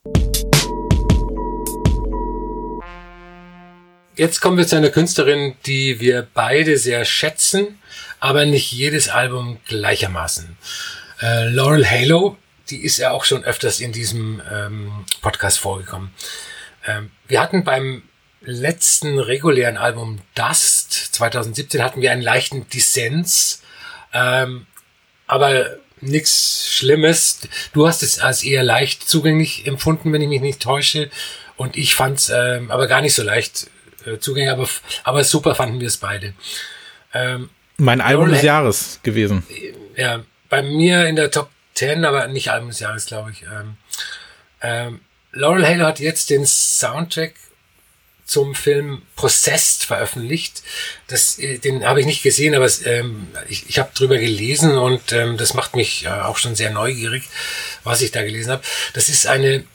Jetzt kommen wir zu einer Künstlerin, die wir beide sehr schätzen, aber nicht jedes Album gleichermaßen. Äh, Laurel Halo, die ist ja auch schon öfters in diesem ähm, Podcast vorgekommen. Ähm, wir hatten beim letzten regulären Album Dust zwanzig siebzehn hatten wir einen leichten Dissens, ähm, aber nichts Schlimmes. Du hast es als eher leicht zugänglich empfunden, wenn ich mich nicht täusche, und ich fand es ähm, aber gar nicht so leicht äh, zugänglich, aber, aber super fanden wir es beide. Ähm, mein Album des Jahres gewesen. Ja, bei mir in der Top zehn, aber nicht Album des Jahres, glaube ich. Ähm, ähm, Laurel Halo hat jetzt den Soundtrack zum Film Possessed veröffentlicht. Das, den habe ich nicht gesehen, aber es, ähm, ich, ich habe drüber gelesen und ähm, das macht mich äh, auch schon sehr neugierig, was ich da gelesen habe. Das ist eine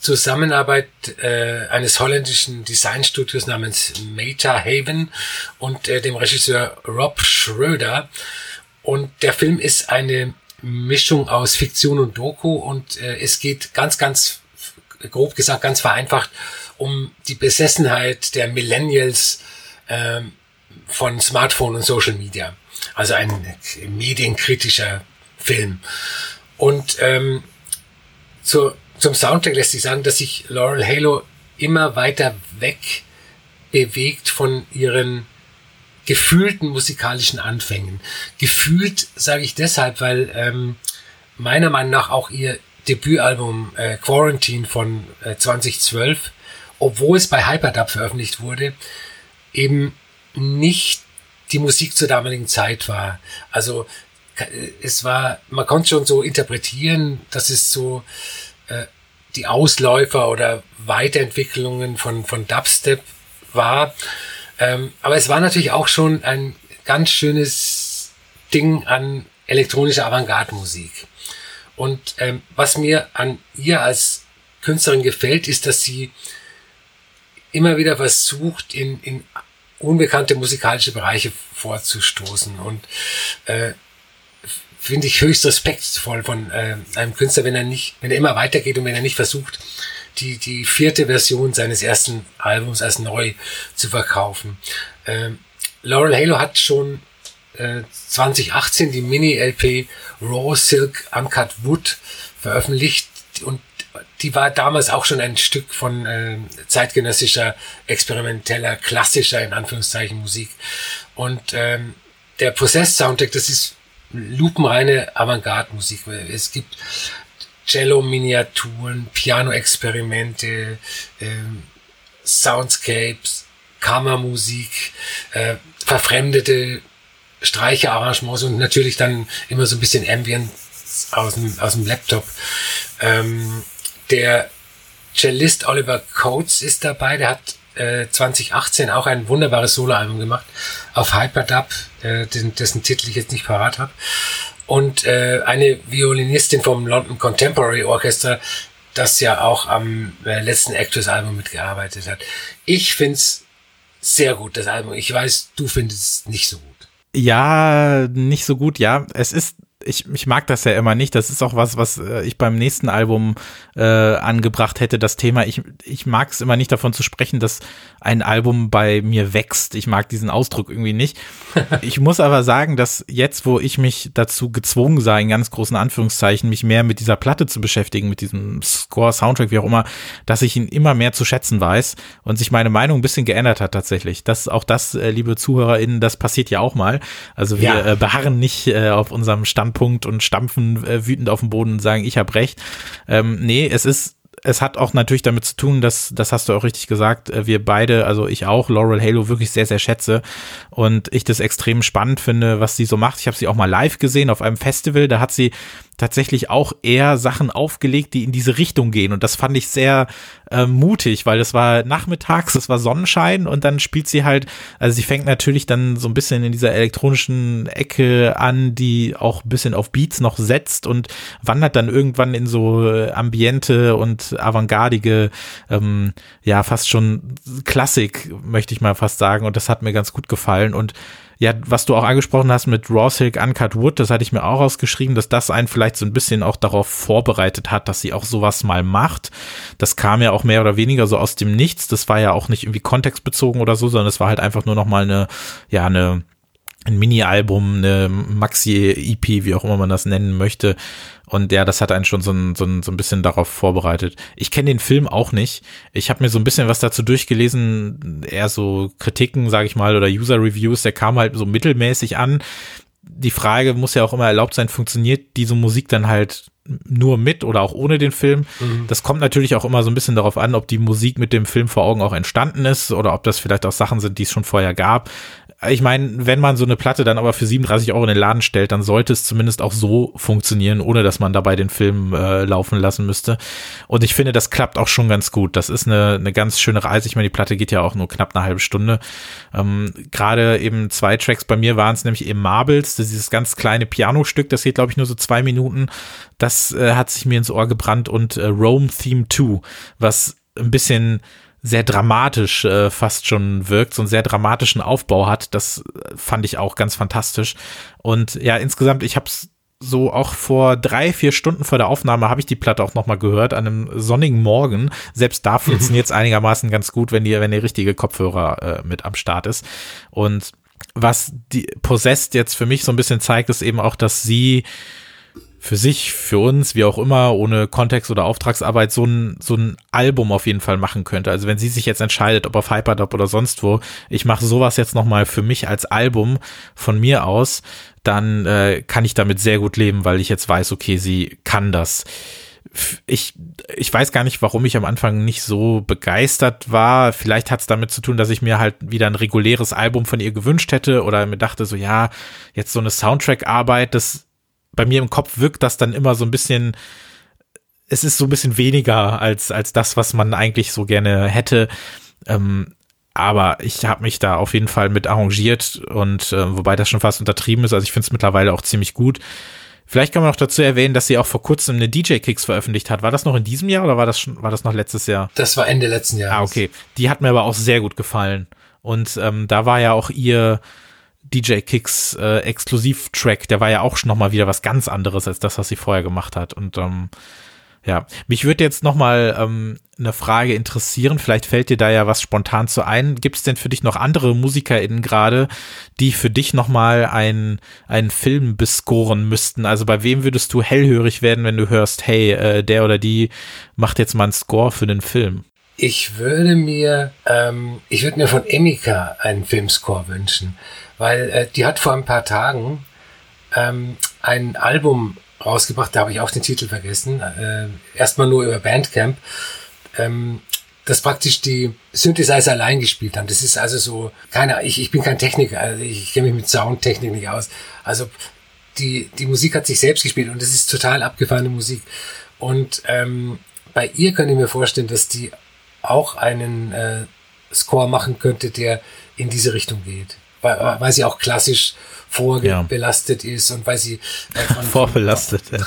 Zusammenarbeit äh, eines holländischen Designstudios namens Meta Haven und äh, dem Regisseur Rob Schröder. Und der Film ist eine Mischung aus Fiktion und Doku und äh, es geht ganz, ganz, grob gesagt, ganz vereinfacht um die Besessenheit der Millennials äh, von Smartphone und Social Media. Also ein medienkritischer Film. Und ähm, zur, zum Soundtrack lässt sich sagen, dass sich Laurel Halo immer weiter weg bewegt von ihren gefühlten musikalischen Anfängen. Gefühlt sage ich deshalb, weil ähm, meiner Meinung nach auch ihr Debütalbum äh, Quarantine von äh, zwanzig zwölf, obwohl es bei Hyperdub veröffentlicht wurde, eben nicht die Musik zur damaligen Zeit war. Also es war, man konnte schon so interpretieren, dass es so äh, die Ausläufer oder Weiterentwicklungen von von Dubstep war. Ähm, aber es war natürlich auch schon ein ganz schönes Ding an elektronischer Avantgarde-Musik. Und ähm, was mir an ihr als Künstlerin gefällt, ist, dass sie immer wieder versucht, in, in unbekannte musikalische Bereiche vorzustoßen. Und äh, finde ich höchst respektvoll von äh, einem Künstler, wenn er nicht, wenn er immer weitergeht und wenn er nicht versucht, die die vierte Version seines ersten Albums als neu zu verkaufen. Ähm, Laurel Halo hat schon äh, zwanzig achtzehn die Mini-L P Raw Silk Uncut Wood veröffentlicht und die war damals auch schon ein Stück von äh, zeitgenössischer, experimenteller, klassischer, in Anführungszeichen, Musik. Und ähm, der Possessed-Soundtrack, das ist lupenreine Avantgarde-Musik. Es gibt Cello-Miniaturen, Piano-Experimente, ähm, Soundscapes, Kammermusik, äh, verfremdete Streicherarrangements und natürlich dann immer so ein bisschen Ambient aus dem, aus dem Laptop. Ähm, der Cellist Oliver Coates ist dabei, der hat äh, zwanzig achtzehn auch ein wunderbares Soloalbum gemacht auf Hyperdub, äh, dessen, dessen Titel ich jetzt nicht parat habe. Und äh, eine Violinistin vom London Contemporary Orchestra, das ja auch am äh, letzten Actors-Album mitgearbeitet hat. Ich find's sehr gut, das Album. Ich weiß, du findest es nicht so gut. Ja, nicht so gut, ja. Es ist, ich, ich mag das ja immer nicht. Das ist auch was, was ich beim nächsten Album äh, angebracht hätte, das Thema. Ich, ich mag es immer nicht davon zu sprechen, dass ein Album bei mir wächst. Ich mag diesen Ausdruck irgendwie nicht. Ich muss aber sagen, dass jetzt, wo ich mich dazu gezwungen sah, in ganz großen Anführungszeichen, mich mehr mit dieser Platte zu beschäftigen, mit diesem Score, Soundtrack, wie auch immer, dass ich ihn immer mehr zu schätzen weiß und sich meine Meinung ein bisschen geändert hat tatsächlich. Das, auch das, äh, liebe ZuhörerInnen, das passiert ja auch mal. Also wir ja. äh, beharren nicht äh, auf unserem Standpunkt und stampfen äh, wütend auf den Boden und sagen, ich habe recht. Ähm, nee, es ist Es hat auch natürlich damit zu tun, dass, das hast du auch richtig gesagt, wir beide, also ich auch, Laurel Halo wirklich sehr, sehr schätze und ich das extrem spannend finde, was sie so macht. Ich habe sie auch mal live gesehen auf einem Festival, da hat sie tatsächlich auch eher Sachen aufgelegt, die in diese Richtung gehen und das fand ich sehr äh, mutig, weil es war nachmittags, es war Sonnenschein und dann spielt sie halt, also sie fängt natürlich dann so ein bisschen in dieser elektronischen Ecke an, die auch ein bisschen auf Beats noch setzt und wandert dann irgendwann in so äh, Ambiente und avantgardige, ähm, ja fast schon Klassik, möchte ich mal fast sagen und das hat mir ganz gut gefallen und ja, was du auch angesprochen hast mit Raw Silk Uncut Wood, das hatte ich mir auch rausgeschrieben, dass das einen vielleicht so ein bisschen auch darauf vorbereitet hat, dass sie auch sowas mal macht. Das kam ja auch mehr oder weniger so aus dem Nichts. Das war ja auch nicht irgendwie kontextbezogen oder so, sondern es war halt einfach nur noch mal eine, ja, eine ein Mini-Album, eine Maxi-E P, wie auch immer man das nennen möchte. Und ja, das hat einen schon so ein, so ein, so ein bisschen darauf vorbereitet. Ich kenne den Film auch nicht. Ich habe mir so ein bisschen was dazu durchgelesen, eher so Kritiken, sage ich mal, oder User-Reviews, der kam halt so mittelmäßig an. Die Frage muss ja auch immer erlaubt sein, funktioniert diese Musik dann halt nur mit oder auch ohne den Film. Mhm. Das kommt natürlich auch immer so ein bisschen darauf an, ob die Musik mit dem Film vor Augen auch entstanden ist oder ob das vielleicht auch Sachen sind, die es schon vorher gab. Ich meine, wenn man so eine Platte dann aber für siebenunddreißig Euro in den Laden stellt, dann sollte es zumindest auch so funktionieren, ohne dass man dabei den Film äh, laufen lassen müsste. Und ich finde, das klappt auch schon ganz gut. Das ist eine, eine ganz schöne Reise. Ich meine, die Platte geht ja auch nur knapp eine halbe Stunde. Ähm, gerade eben zwei Tracks bei mir waren es nämlich eben Marbles, das ist dieses ganz kleine Pianostück, das geht, glaube ich, nur so zwei Minuten. Das äh, hat sich mir ins Ohr gebrannt und äh, Rome Theme zwei, was ein bisschen sehr dramatisch äh, fast schon wirkt, so einen sehr dramatischen Aufbau hat, das fand ich auch ganz fantastisch. Und ja, insgesamt, ich habe es so auch vor drei, vier Stunden vor der Aufnahme habe ich die Platte auch nochmal gehört, an einem sonnigen Morgen. Selbst da funktioniert es einigermaßen ganz gut, wenn die, wenn der richtige Kopfhörer äh, mit am Start ist. Und was die Possessed jetzt für mich so ein bisschen zeigt, ist eben auch, dass sie für sich, für uns, wie auch immer, ohne Kontext oder Auftragsarbeit so ein so ein Album auf jeden Fall machen könnte. Also wenn sie sich jetzt entscheidet, ob auf Hyperdub oder sonst wo, ich mache sowas jetzt nochmal für mich als Album von mir aus, dann äh, kann ich damit sehr gut leben, weil ich jetzt weiß, okay, sie kann das. Ich, ich weiß gar nicht, warum ich am Anfang nicht so begeistert war. Vielleicht hat es damit zu tun, dass ich mir halt wieder ein reguläres Album von ihr gewünscht hätte oder mir dachte so, ja, jetzt so eine Soundtrack-Arbeit, das bei mir im Kopf wirkt das dann immer so ein bisschen, es ist so ein bisschen weniger als, als das, was man eigentlich so gerne hätte. Ähm, aber ich habe mich da auf jeden Fall mit arrangiert und äh, wobei das schon fast untertrieben ist, also ich finde es mittlerweile auch ziemlich gut. Vielleicht kann man noch dazu erwähnen, dass sie auch vor kurzem eine D J-Kicks veröffentlicht hat. War das noch in diesem Jahr oder war das schon, war das noch letztes Jahr? Das war Ende letzten Jahres. Ah, okay. Die hat mir aber auch sehr gut gefallen. Und ähm, da war ja auch ihr D J Kicks äh, Exklusiv-Track, der war ja auch schon nochmal wieder was ganz anderes als das, was sie vorher gemacht hat. Und ähm, ja, mich würde jetzt nochmal ähm, eine Frage interessieren, vielleicht fällt dir da ja was spontan zu ein. Gibt es denn für dich noch andere MusikerInnen gerade, die für dich nochmal einen, einen Film bescoren müssten? Also bei wem würdest du hellhörig werden, wenn du hörst, hey, äh, der oder die macht jetzt mal einen Score für den Film? Ich würde mir, ähm, ich würde mir von Emika einen Filmscore wünschen, weil äh, die hat vor ein paar Tagen ähm, ein Album rausgebracht, da habe ich auch den Titel vergessen, äh, erstmal nur über Bandcamp, ähm, das praktisch die Synthesizer allein gespielt haben. Das ist also so, keine, ich, ich bin kein Techniker, also ich kenne mich mit Soundtechnik nicht aus. Also die, die Musik hat sich selbst gespielt und das ist total abgefahrene Musik. Und ähm, bei ihr kann ich mir vorstellen, dass die auch einen äh, Score machen könnte, der in diese Richtung geht. Weil, weil sie auch klassisch vorbelastet ja. ist und weil sie äh, von, vorbelastet von,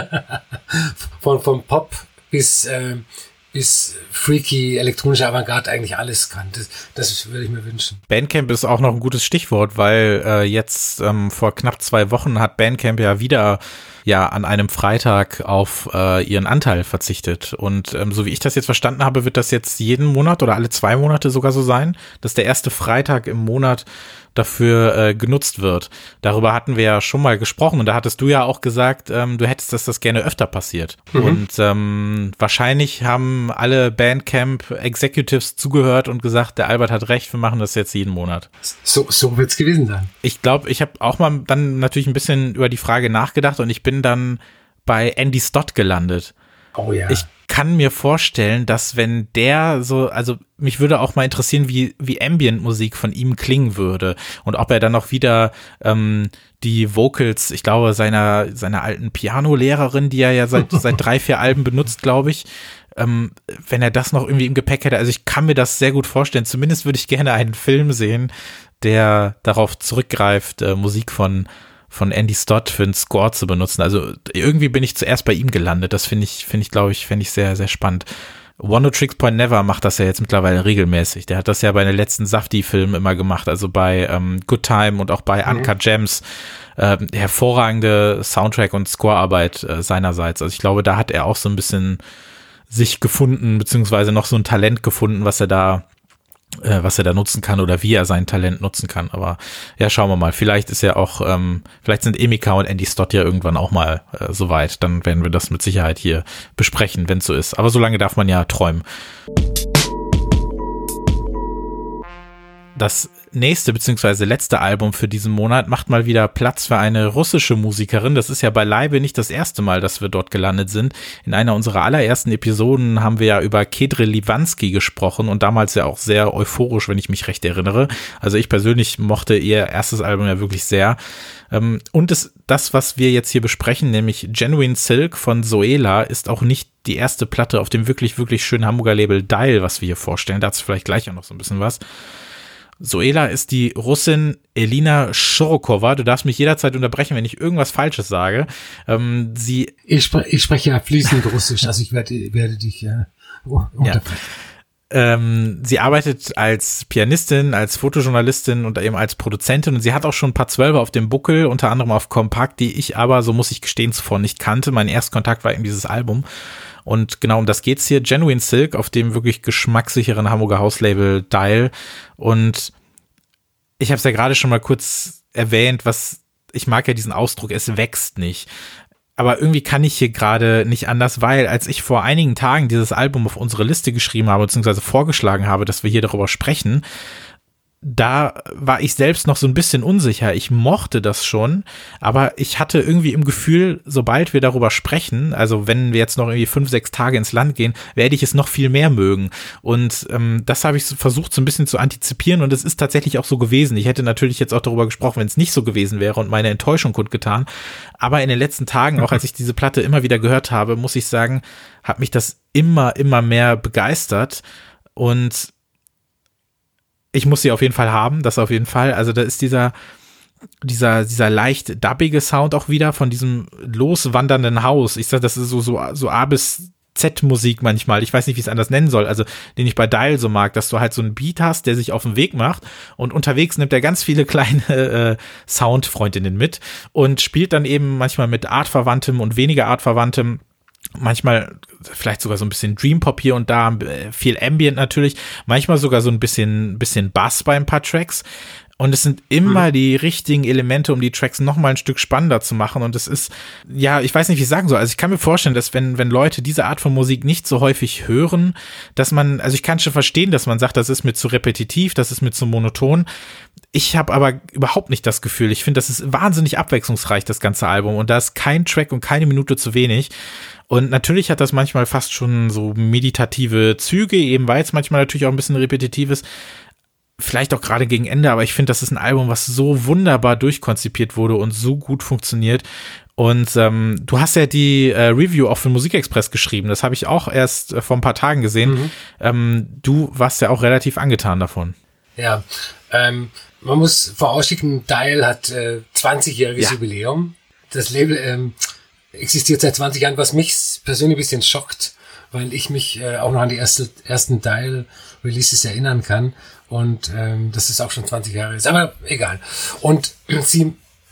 von, von Pop bis, äh, bis freaky elektronische Avantgarde eigentlich alles kann. Das, das würde ich mir wünschen. Bandcamp ist auch noch ein gutes Stichwort, weil äh, jetzt ähm, vor knapp zwei Wochen hat Bandcamp ja wieder ja an einem Freitag auf äh, ihren Anteil verzichtet. Und ähm, so wie ich das jetzt verstanden habe, wird das jetzt jeden Monat oder alle zwei Monate sogar so sein, dass der erste Freitag im Monat dafür äh, genutzt wird. Darüber hatten wir ja schon mal gesprochen und da hattest du ja auch gesagt, ähm, du hättest, dass das gerne öfter passiert. Mhm. Und ähm, wahrscheinlich haben alle Bandcamp-Executives zugehört und gesagt, der Albert hat recht, wir machen das jetzt jeden Monat. So, so wird's gewesen sein. Ich glaube, ich habe auch mal dann natürlich ein bisschen über die Frage nachgedacht und ich bin dann bei Andy Stott gelandet. Oh ja. Ich kann mir vorstellen, dass wenn der so, also mich würde auch mal interessieren, wie wie Ambient-Musik von ihm klingen würde und ob er dann noch wieder ähm, die Vocals, ich glaube, seiner seiner alten Piano-Lehrerin, die er ja seit seit drei, vier Alben benutzt, glaube ich, ähm, wenn er das noch irgendwie im Gepäck hätte. Also ich kann mir das sehr gut vorstellen. Zumindest würde ich gerne einen Film sehen, der darauf zurückgreift, äh, Musik von von Andy Stott für einen Score zu benutzen. Also irgendwie bin ich zuerst bei ihm gelandet. Das finde ich, finde ich, glaube ich, finde ich sehr, sehr spannend. One No Tricks Point Never macht das ja jetzt mittlerweile regelmäßig. Der hat das ja bei den letzten Safdie-Filmen immer gemacht, also bei ähm, Good Time und auch bei mhm. Uncut Gems. Äh, hervorragende Soundtrack- und Scorearbeit äh, seinerseits. Also ich glaube, da hat er auch so ein bisschen sich gefunden, beziehungsweise noch so ein Talent gefunden, was er da äh, was er da nutzen kann oder wie er sein Talent nutzen kann. Aber ja, schauen wir mal. Vielleicht ist ja auch, ähm, vielleicht sind Emika und Andy Stott ja irgendwann auch mal äh, soweit. Dann werden wir das mit Sicherheit hier besprechen, wenn es so ist. Aber so lange darf man ja träumen. Das nächste bzw. letzte Album für diesen Monat macht mal wieder Platz für eine russische Musikerin. Das ist ja beileibe nicht das erste Mal, dass wir dort gelandet sind. In einer unserer allerersten Episoden haben wir ja über Kedre Livanski gesprochen und damals ja auch sehr euphorisch, wenn ich mich recht erinnere. Also ich persönlich mochte ihr erstes Album ja wirklich sehr. Und das, das, was wir jetzt hier besprechen, nämlich Genuine Silk von Zoela, ist auch nicht die erste Platte auf dem wirklich, wirklich schönen Hamburger Label Dial, was wir hier vorstellen. Dazu vielleicht gleich auch noch so ein bisschen was. Zoela ist die Russin Elina Shorokova. Du darfst mich jederzeit unterbrechen, wenn ich irgendwas Falsches sage. Ähm, sie ich, spre- ich spreche ja fließend Russisch, also ich werde, werde dich äh, unterbrechen. Ja. Ähm, sie arbeitet als Pianistin, als Fotojournalistin und eben als Produzentin und sie hat auch schon ein paar Zwölfe auf dem Buckel, unter anderem auf Kompakt, die ich aber, so muss ich gestehen, zuvor nicht kannte. Mein Erstkontakt war eben dieses Album. Und genau um das geht's hier. Genuine Silk auf dem wirklich geschmackssicheren Hamburger Hauslabel Dial. Und ich habe es ja gerade schon mal kurz erwähnt, was ich mag ja diesen Ausdruck, es wächst nicht. Aber irgendwie kann ich hier gerade nicht anders, weil als ich vor einigen Tagen dieses Album auf unsere Liste geschrieben habe, beziehungsweise vorgeschlagen habe, dass wir hier darüber sprechen, da war ich selbst noch so ein bisschen unsicher. Ich mochte das schon, aber ich hatte irgendwie im Gefühl, sobald wir darüber sprechen, also wenn wir jetzt noch irgendwie fünf, sechs Tage ins Land gehen, werde ich es noch viel mehr mögen. Und ähm, das habe ich so versucht, so ein bisschen zu antizipieren und es ist tatsächlich auch so gewesen. Ich hätte natürlich jetzt auch darüber gesprochen, wenn es nicht so gewesen wäre und meine Enttäuschung kundgetan. Aber in den letzten Tagen, auch als ich diese Platte immer wieder gehört habe, muss ich sagen, hat mich das immer, immer mehr begeistert und ich muss sie auf jeden Fall haben, das auf jeden Fall. Also da ist dieser, dieser, dieser leicht dubbige Sound auch wieder von diesem loswandernden Haus. Ich sag, das ist so, so, so A bis Z-Musik manchmal. Ich weiß nicht, wie ich es anders nennen soll. Also, den ich bei Dial so mag, dass du halt so einen Beat hast, der sich auf den Weg macht und unterwegs nimmt er ganz viele kleine äh, Soundfreundinnen mit und spielt dann eben manchmal mit artverwandtem und weniger artverwandtem. Manchmal vielleicht sogar so ein bisschen Dream Pop hier und da, viel Ambient natürlich, manchmal sogar so ein bisschen, bisschen Bass bei ein paar Tracks. Und es sind immer mhm. die richtigen Elemente, um die Tracks noch mal ein Stück spannender zu machen. Und es ist, ja, ich weiß nicht, wie ich sagen soll. Also ich kann mir vorstellen, dass wenn, wenn Leute diese Art von Musik nicht so häufig hören, dass man, also ich kann schon verstehen, dass man sagt, das ist mir zu repetitiv, das ist mir zu monoton. Ich habe aber überhaupt nicht das Gefühl. Ich finde, das ist wahnsinnig abwechslungsreich, das ganze Album. Und da ist kein Track und keine Minute zu wenig. Und natürlich hat das manchmal fast schon so meditative Züge, eben weil es manchmal natürlich auch ein bisschen repetitiv ist. Vielleicht auch gerade gegen Ende, aber ich finde, das ist ein Album, was so wunderbar durchkonzipiert wurde und so gut funktioniert. Und ähm, du hast ja die äh, Review auch für Musikexpress geschrieben. Das habe ich auch erst äh, vor ein paar Tagen gesehen. Mhm. Ähm, du warst ja auch relativ angetan davon. Ja, ähm, man muss vorausschicken, Dial hat äh, zwanzigjähriges ja. Jubiläum. Das Label ähm, existiert seit zwanzig Jahren, was mich persönlich ein bisschen schockt, weil ich mich äh, auch noch an die erste, ersten Dial-Releases erinnern kann. Und ähm, das ist auch schon zwanzig Jahre ist, aber egal. Und sie,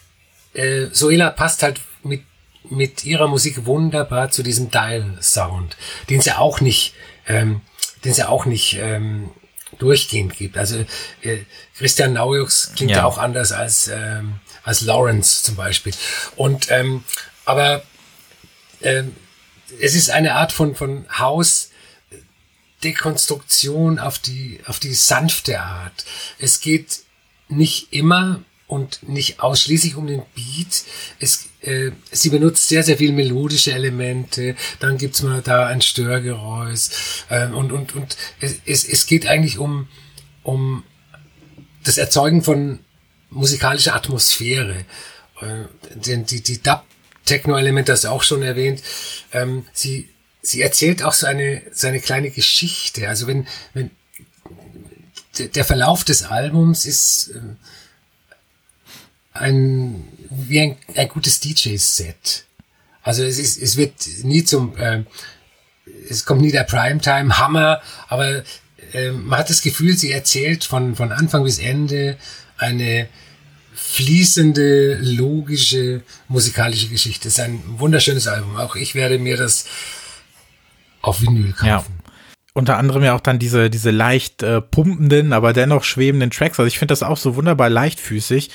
äh, Zoela passt halt mit mit ihrer Musik wunderbar zu diesem Dial-Sound, den es ja auch nicht, ähm, den es ja auch nicht ähm, durchgehend gibt. Also äh, Christian Naujux klingt ja. ja auch anders als ähm, als Lawrence zum Beispiel. Und ähm, aber ähm, es ist eine Art von von House Dekonstruktion auf die auf die sanfte Art. Es geht nicht immer und nicht ausschließlich um den Beat. Es, äh, sie benutzt sehr sehr viel melodische Elemente. Dann gibt's mal da ein Störgeräusch äh, und und und es, es es geht eigentlich um um das Erzeugen von musikalischer Atmosphäre. Äh, die die, die Dub Techno-Elemente hast du auch schon erwähnt. Ähm, sie Sie erzählt auch so eine, so eine kleine Geschichte. Also wenn, wenn, der Verlauf des Albums ist ein, wie ein, ein gutes D J-Set. Also es ist, es wird nie zum, äh, es kommt nie der Primetime-Hammer, aber äh, man hat das Gefühl, sie erzählt von, von Anfang bis Ende eine fließende, logische, musikalische Geschichte. Es ist ein wunderschönes Album. Auch ich werde mir das auf Vinyl kaufen. Ja. Unter anderem ja auch dann diese diese leicht äh, pumpenden, aber dennoch schwebenden Tracks. Also ich finde das auch so wunderbar leichtfüßig.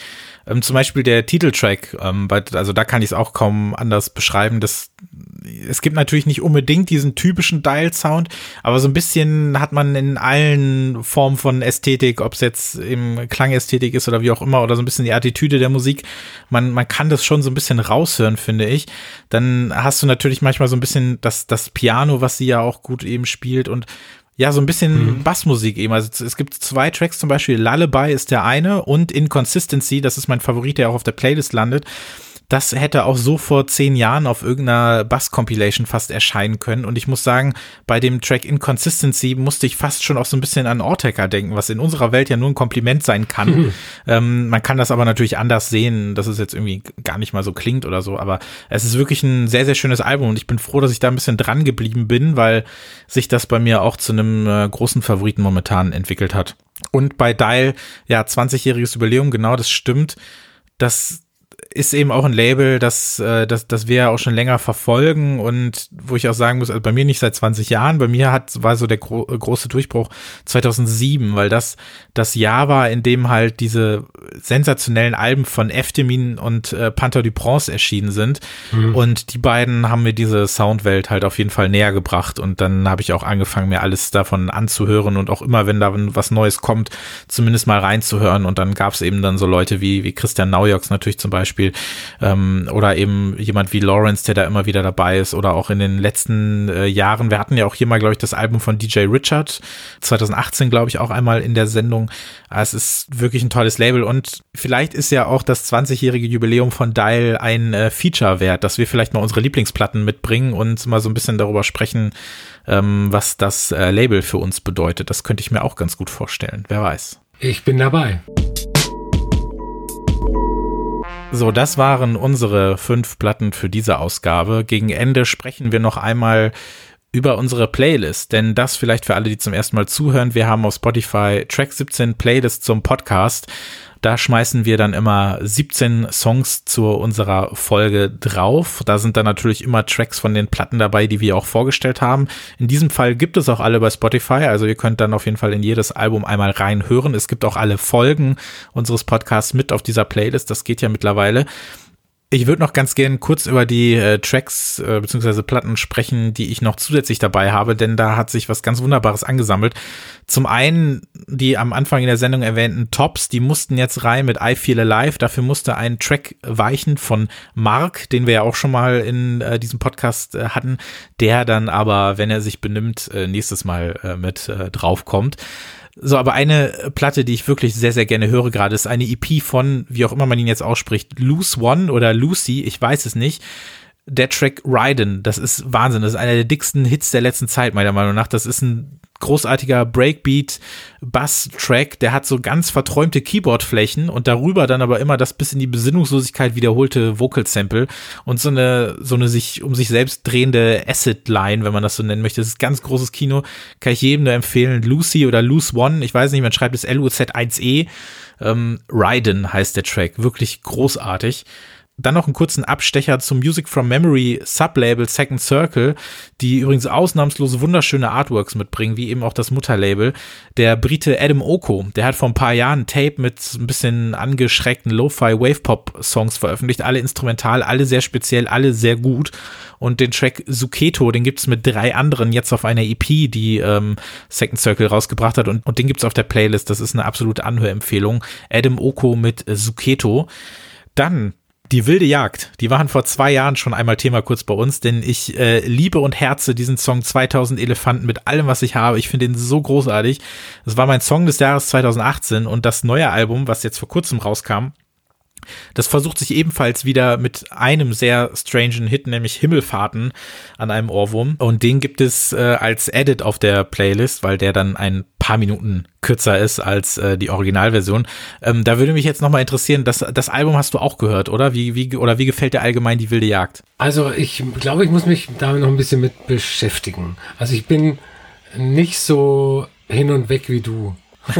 Ähm, zum Beispiel der Titeltrack, ähm, bei, also da kann ich es auch kaum anders beschreiben. Das, es gibt natürlich nicht unbedingt diesen typischen Dial-Sound, aber so ein bisschen hat man in allen Formen von Ästhetik, ob es jetzt im Klangästhetik ist oder wie auch immer, oder so ein bisschen die Attitüde der Musik, man, man kann das schon so ein bisschen raushören, finde ich. Dann hast du natürlich manchmal so ein bisschen das, das Piano, was sie ja auch gut eben spielt und ja, so ein bisschen mhm. Bassmusik eben. Also es gibt zwei Tracks zum Beispiel, Lullaby ist der eine und Inconsistency, das ist mein Favorit, der auch auf der Playlist landet. Das hätte auch so vor zehn Jahren auf irgendeiner Bass-Compilation fast erscheinen können. Und ich muss sagen, bei dem Track Inconsistency musste ich fast schon auch so ein bisschen an Ortega denken, was in unserer Welt ja nur ein Kompliment sein kann. Mhm. Ähm, man kann das aber natürlich anders sehen, dass es jetzt irgendwie gar nicht mal so klingt oder so. Aber es ist wirklich ein sehr, sehr schönes Album. Und ich bin froh, dass ich da ein bisschen dran geblieben bin, weil sich das bei mir auch zu einem äh, großen Favoriten momentan entwickelt hat. Und bei Dial, ja, zwanzigjähriges Jubiläum, genau, das stimmt. Das ist eben auch ein Label, das, äh, das, das wir ja auch schon länger verfolgen und wo ich auch sagen muss, also bei mir nicht seit zwanzig Jahren, bei mir hat, war so der gro- große Durchbruch zweitausendsieben, weil das das Jahr war, in dem halt diese sensationellen Alben von Eftemin und äh, Panther du Prince erschienen sind mhm. und die beiden haben mir diese Soundwelt halt auf jeden Fall näher gebracht und dann habe ich auch angefangen, mir alles davon anzuhören und auch immer, wenn da was Neues kommt, zumindest mal reinzuhören und dann gab es eben dann so Leute wie, wie Christian Naujoks natürlich zum Beispiel Beispiel ähm, oder eben jemand wie Lawrence, der da immer wieder dabei ist oder auch in den letzten äh, Jahren, wir hatten ja auch hier mal, glaube ich, das Album von D J Richard, zweitausendachtzehn, glaube ich, auch einmal in der Sendung. Es ist wirklich ein tolles Label und vielleicht ist ja auch das zwanzigjährige Jubiläum von Dial ein äh, Feature wert, dass wir vielleicht mal unsere Lieblingsplatten mitbringen und mal so ein bisschen darüber sprechen, ähm, was das äh, Label für uns bedeutet. Das könnte ich mir auch ganz gut vorstellen, wer weiß. Ich bin dabei. So, das waren unsere fünf Platten für diese Ausgabe. Gegen Ende sprechen wir noch einmal über unsere Playlist, denn das vielleicht für alle, die zum ersten Mal zuhören, wir haben auf Spotify Track siebzehn Playlist zum Podcast. Da schmeißen wir dann immer siebzehn Songs zu unserer Folge drauf. Da sind dann natürlich immer Tracks von den Platten dabei, die wir auch vorgestellt haben. In diesem Fall gibt es auch alle bei Spotify, also ihr könnt dann auf jeden Fall in jedes Album einmal reinhören. Es gibt auch alle Folgen unseres Podcasts mit auf dieser Playlist, das geht ja mittlerweile. Ich würde noch ganz gern kurz über die äh, Tracks äh, bzw. Platten sprechen, die ich noch zusätzlich dabei habe, denn da hat sich was ganz Wunderbares angesammelt. Zum einen die am Anfang in der Sendung erwähnten Tops, die mussten jetzt rein mit I Feel Alive. Dafür musste ein Track weichen von Mark, den wir ja auch schon mal in äh, diesem Podcast äh, hatten, der dann aber, wenn er sich benimmt, äh, nächstes Mal äh, mit äh, draufkommt. So, aber eine Platte, die ich wirklich sehr, sehr gerne höre gerade, ist eine E P von, wie auch immer man ihn jetzt ausspricht, Loose One oder Lucy, ich weiß es nicht. Der Track Ridin', das ist Wahnsinn, das ist einer der dicksten Hits der letzten Zeit, meiner Meinung nach. Das ist ein großartiger Breakbeat-Bass-Track, der hat so ganz verträumte Keyboard-Flächen und darüber dann aber immer das bis in die Besinnungslosigkeit wiederholte Vocal-Sample und so eine, so eine sich um sich selbst drehende Acid-Line, wenn man das so nennen möchte. Das ist ganz großes Kino, kann ich jedem nur empfehlen. Lucy oder Loose One, ich weiß nicht, man schreibt es L U Z eins E. Ähm, Ridin' heißt der Track, wirklich großartig. Dann noch einen kurzen Abstecher zum Music from Memory Sublabel Second Circle, die übrigens ausnahmslos wunderschöne Artworks mitbringen, wie eben auch das Mutterlabel. Der Brite Adam Oko, der hat vor ein paar Jahren ein Tape mit ein bisschen angeschreckten Lo-Fi Wave-Pop-Songs veröffentlicht, alle instrumental, alle sehr speziell, alle sehr gut. Und den Track Zuccheto, den gibt's mit drei anderen jetzt auf einer E P, die ähm, Second Circle rausgebracht hat und, und den gibt's auf der Playlist. Das ist eine absolute Anhörempfehlung. Adam Oko mit äh, Zuccheto. Dann Die wilde Jagd, die waren vor zwei Jahren schon einmal Thema kurz bei uns, denn ich äh, liebe und herze diesen Song zweitausend Elefanten mit allem, was ich habe. Ich finde ihn so großartig. Das war mein Song des Jahres zweitausendachtzehn und das neue Album, was jetzt vor kurzem rauskam, das versucht sich ebenfalls wieder mit einem sehr strangen Hit, nämlich Himmelfahrten, an einem Ohrwurm. Und den gibt es äh, als Edit auf der Playlist, weil der dann ein paar Minuten kürzer ist als äh, die Originalversion. Ähm, da würde mich jetzt nochmal interessieren, das, das Album hast du auch gehört, oder? Wie, wie, oder wie gefällt dir allgemein die wilde Jagd? Also ich glaube, ich muss mich damit noch ein bisschen mit beschäftigen. Also ich bin nicht so hin und weg wie du.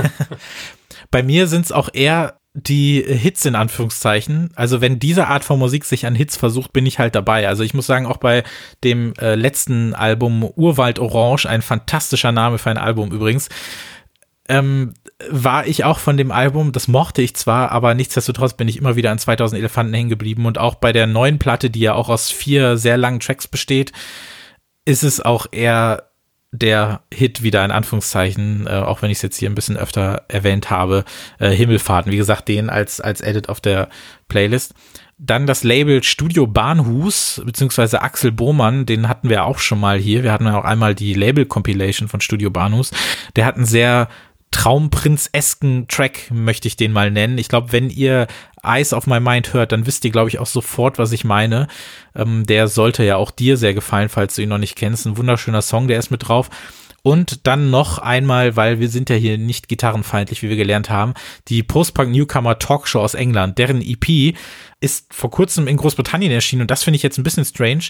Bei mir sind es auch eher die Hits in Anführungszeichen. Also wenn diese Art von Musik sich an Hits versucht, bin ich halt dabei. Also ich muss sagen, auch bei dem äh, letzten Album Urwald Orange, ein fantastischer Name für ein Album übrigens, ähm, war ich auch von dem Album, das mochte ich zwar, aber nichtsdestotrotz bin ich immer wieder an zweitausend Elefanten hängen geblieben und auch bei der neuen Platte, die ja auch aus vier sehr langen Tracks besteht, ist es auch eher der Hit wieder in Anführungszeichen, äh, auch wenn ich es jetzt hier ein bisschen öfter erwähnt habe, äh, Himmelfahrten, wie gesagt, den als, als Edit auf der Playlist. Dann das Label Studio Barnhus, beziehungsweise Axel Bohmann, den hatten wir auch schon mal hier. Wir hatten ja auch einmal die Label-Compilation von Studio Barnhus. Der hat einen sehr Traumprinz-esken Track, möchte ich den mal nennen. Ich glaube, wenn ihr Eyes of My Mind hört, dann wisst ihr, glaube ich, auch sofort, was ich meine. Ähm, der sollte ja auch dir sehr gefallen, falls du ihn noch nicht kennst. Ein wunderschöner Song, der ist mit drauf. Und dann noch einmal, weil wir sind ja hier nicht gitarrenfeindlich, wie wir gelernt haben, die Post-Punk-Newcomer Talkshow aus England. Deren E P ist vor kurzem in Großbritannien erschienen und das finde ich jetzt ein bisschen strange.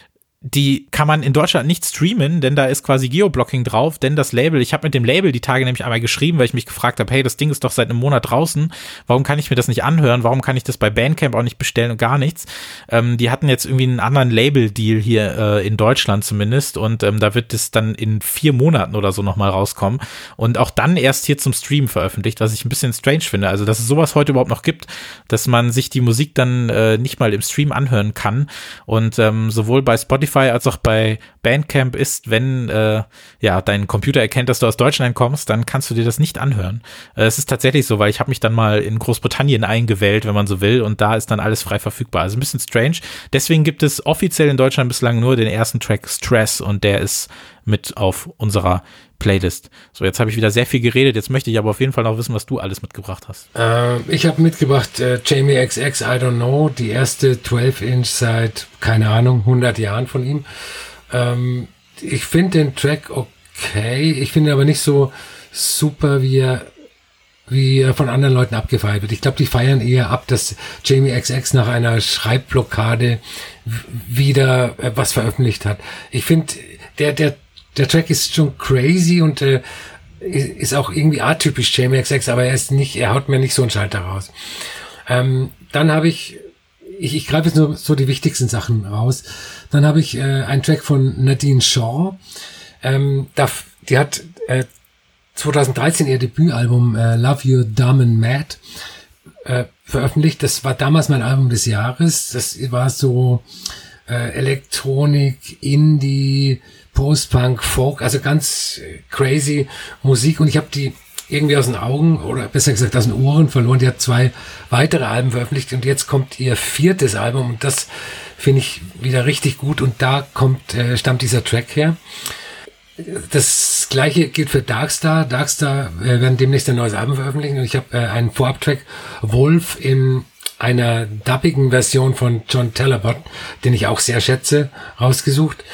Die kann man in Deutschland nicht streamen, denn da ist quasi Geoblocking drauf, denn das Label, ich habe mit dem Label die Tage nämlich einmal geschrieben, weil ich mich gefragt habe, hey, das Ding ist doch seit einem Monat draußen, warum kann ich mir das nicht anhören, warum kann ich das bei Bandcamp auch nicht bestellen und gar nichts. Ähm, die hatten jetzt irgendwie einen anderen Label-Deal hier äh, in Deutschland zumindest und ähm, da wird es dann in vier Monaten oder so nochmal rauskommen und auch dann erst hier zum Stream veröffentlicht, was ich ein bisschen strange finde, also dass es sowas heute überhaupt noch gibt, dass man sich die Musik dann äh, nicht mal im Stream anhören kann und ähm, sowohl bei Spotify als auch bei Bandcamp ist, wenn äh, ja dein Computer erkennt, dass du aus Deutschland kommst, dann kannst du dir das nicht anhören. Äh, es ist tatsächlich so, weil ich habe mich dann mal in Großbritannien eingewählt, wenn man so will, und da ist dann alles frei verfügbar. Also ein bisschen strange. Deswegen gibt es offiziell in Deutschland bislang nur den ersten Track Stress und der ist mit auf unserer Playlist. So, jetzt habe ich wieder sehr viel geredet, jetzt möchte ich aber auf jeden Fall noch wissen, was du alles mitgebracht hast. Äh, ich habe mitgebracht äh, Jamie X X, I Don't Know, die erste zwölf Inch seit, keine Ahnung, hundert Jahren von ihm. Ähm, ich finde den Track okay, ich finde aber nicht so super, wie er wie er von anderen Leuten abgefeiert wird. Ich glaube, die feiern eher ab, dass Jamie X X nach einer Schreibblockade wieder äh, was veröffentlicht hat. Ich finde, der, der Der Track ist schon crazy und äh, ist auch irgendwie atypisch Jamie X X, aber er ist nicht, er haut mir nicht so einen Schalter raus. Ähm, dann habe ich, ich, ich greife jetzt nur so die wichtigsten Sachen raus. Dann habe ich äh, einen Track von Nadine Shaw. Ähm, da, die hat äh, zwanzig dreizehn ihr Debütalbum äh, Love You Dumb and Mad äh, veröffentlicht. Das war damals mein Album des Jahres. Das war so äh, Elektronik, Indie, Post-Punk, Folk, also ganz crazy Musik und ich habe die irgendwie aus den Augen oder besser gesagt aus den Ohren verloren. Die hat zwei weitere Alben veröffentlicht und jetzt kommt ihr viertes Album und das finde ich wieder richtig gut und da kommt äh, stammt dieser Track her. Das gleiche gilt für Darkstar. Darkstar äh, werden demnächst ein neues Album veröffentlichen und ich habe äh, einen Vorab-Track Wolf in einer dubbigen Version von John Talabot, den ich auch sehr schätze, rausgesucht.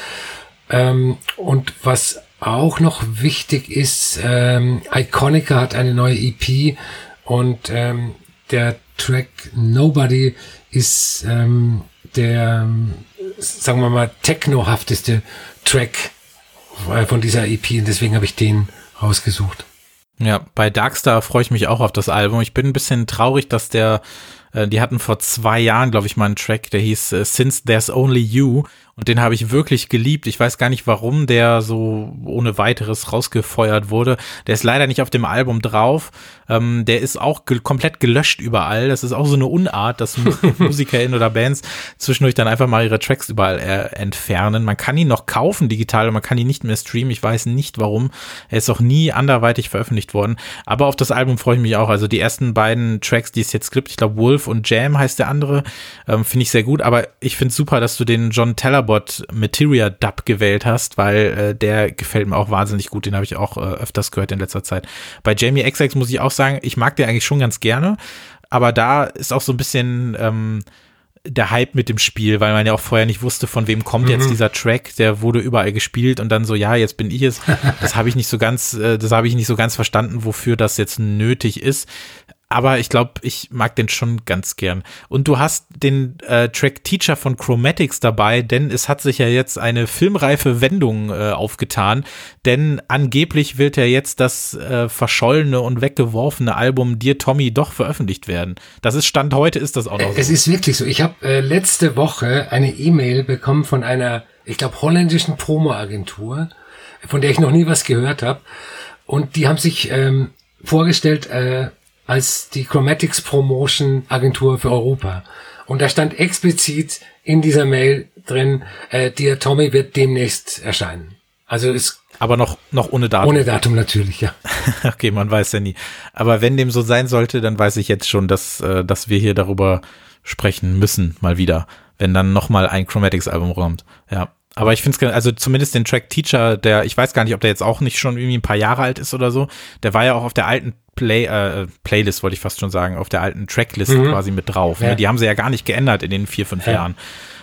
Ähm, und was auch noch wichtig ist, ähm, Iconica hat eine neue E P und ähm, der Track Nobody ist ähm, der, sagen wir mal, technohafteste Track äh, von dieser E P und deswegen habe ich den rausgesucht. Ja, bei Darkstar freue ich mich auch auf das Album. Ich bin ein bisschen traurig, dass der die hatten vor zwei Jahren, glaube ich, mal einen Track, der hieß uh, Since There's Only You und den habe ich wirklich geliebt. Ich weiß gar nicht, warum der so ohne weiteres rausgefeuert wurde. Der ist leider nicht auf dem Album drauf. Ähm, der ist auch ge- komplett gelöscht überall. Das ist auch so eine Unart, dass MusikerInnen oder Bands zwischendurch dann einfach mal ihre Tracks überall äh, entfernen. Man kann ihn noch kaufen digital und man kann ihn nicht mehr streamen. Ich weiß nicht, warum. Er ist auch nie anderweitig veröffentlicht worden. Aber auf das Album freue ich mich auch. Also die ersten beiden Tracks, die es jetzt gibt, ich glaube Wolf und Jam heißt der andere, ähm, finde ich sehr gut, aber ich finde es super, dass du den John Talabot Materia Dub gewählt hast, weil äh, der gefällt mir auch wahnsinnig gut, den habe ich auch äh, öfters gehört in letzter Zeit. Bei Jamie X X muss ich auch sagen, ich mag den eigentlich schon ganz gerne, aber da ist auch so ein bisschen ähm, der Hype mit dem Spiel, weil man ja auch vorher nicht wusste, von wem kommt mhm. jetzt dieser Track, der wurde überall gespielt und dann so, ja, jetzt bin ich es. Das habe ich nicht so ganz, äh, das habe ich nicht so ganz verstanden, wofür das jetzt nötig ist. Aber ich glaube, ich mag den schon ganz gern. Und du hast den äh, Track Teacher von Chromatics dabei, denn es hat sich ja jetzt eine filmreife Wendung äh, aufgetan, denn angeblich wird ja jetzt das äh, verschollene und weggeworfene Album Dear Tommy doch veröffentlicht werden. Das ist Stand heute, ist das auch noch so. Es ist wirklich so. Ich habe äh, letzte Woche eine E-Mail bekommen von einer, ich glaube, holländischen Promo-Agentur, von der ich noch nie was gehört habe. Und die haben sich ähm, vorgestellt äh, als die Chromatics Promotion Agentur für Europa. Und da stand explizit in dieser Mail drin, äh, Dear Tommy wird demnächst erscheinen. Also ist aber noch noch ohne Datum. Ohne Datum natürlich, ja. Okay, man weiß ja nie. Aber wenn dem so sein sollte, dann weiß ich jetzt schon, dass äh, dass wir hier darüber sprechen müssen, mal wieder, wenn dann nochmal ein Chromatics-Album kommt. Ja, aber ich finde es, also zumindest den Track Teacher, der, ich weiß gar nicht, ob der jetzt auch nicht schon irgendwie ein paar Jahre alt ist oder so, der war ja auch auf der alten Play, äh, Playlist, wollte ich fast schon sagen, auf der alten Tracklist mhm. quasi mit drauf. Ja. Ne? Die haben sie ja gar nicht geändert in den vier, fünf ja. Jahren.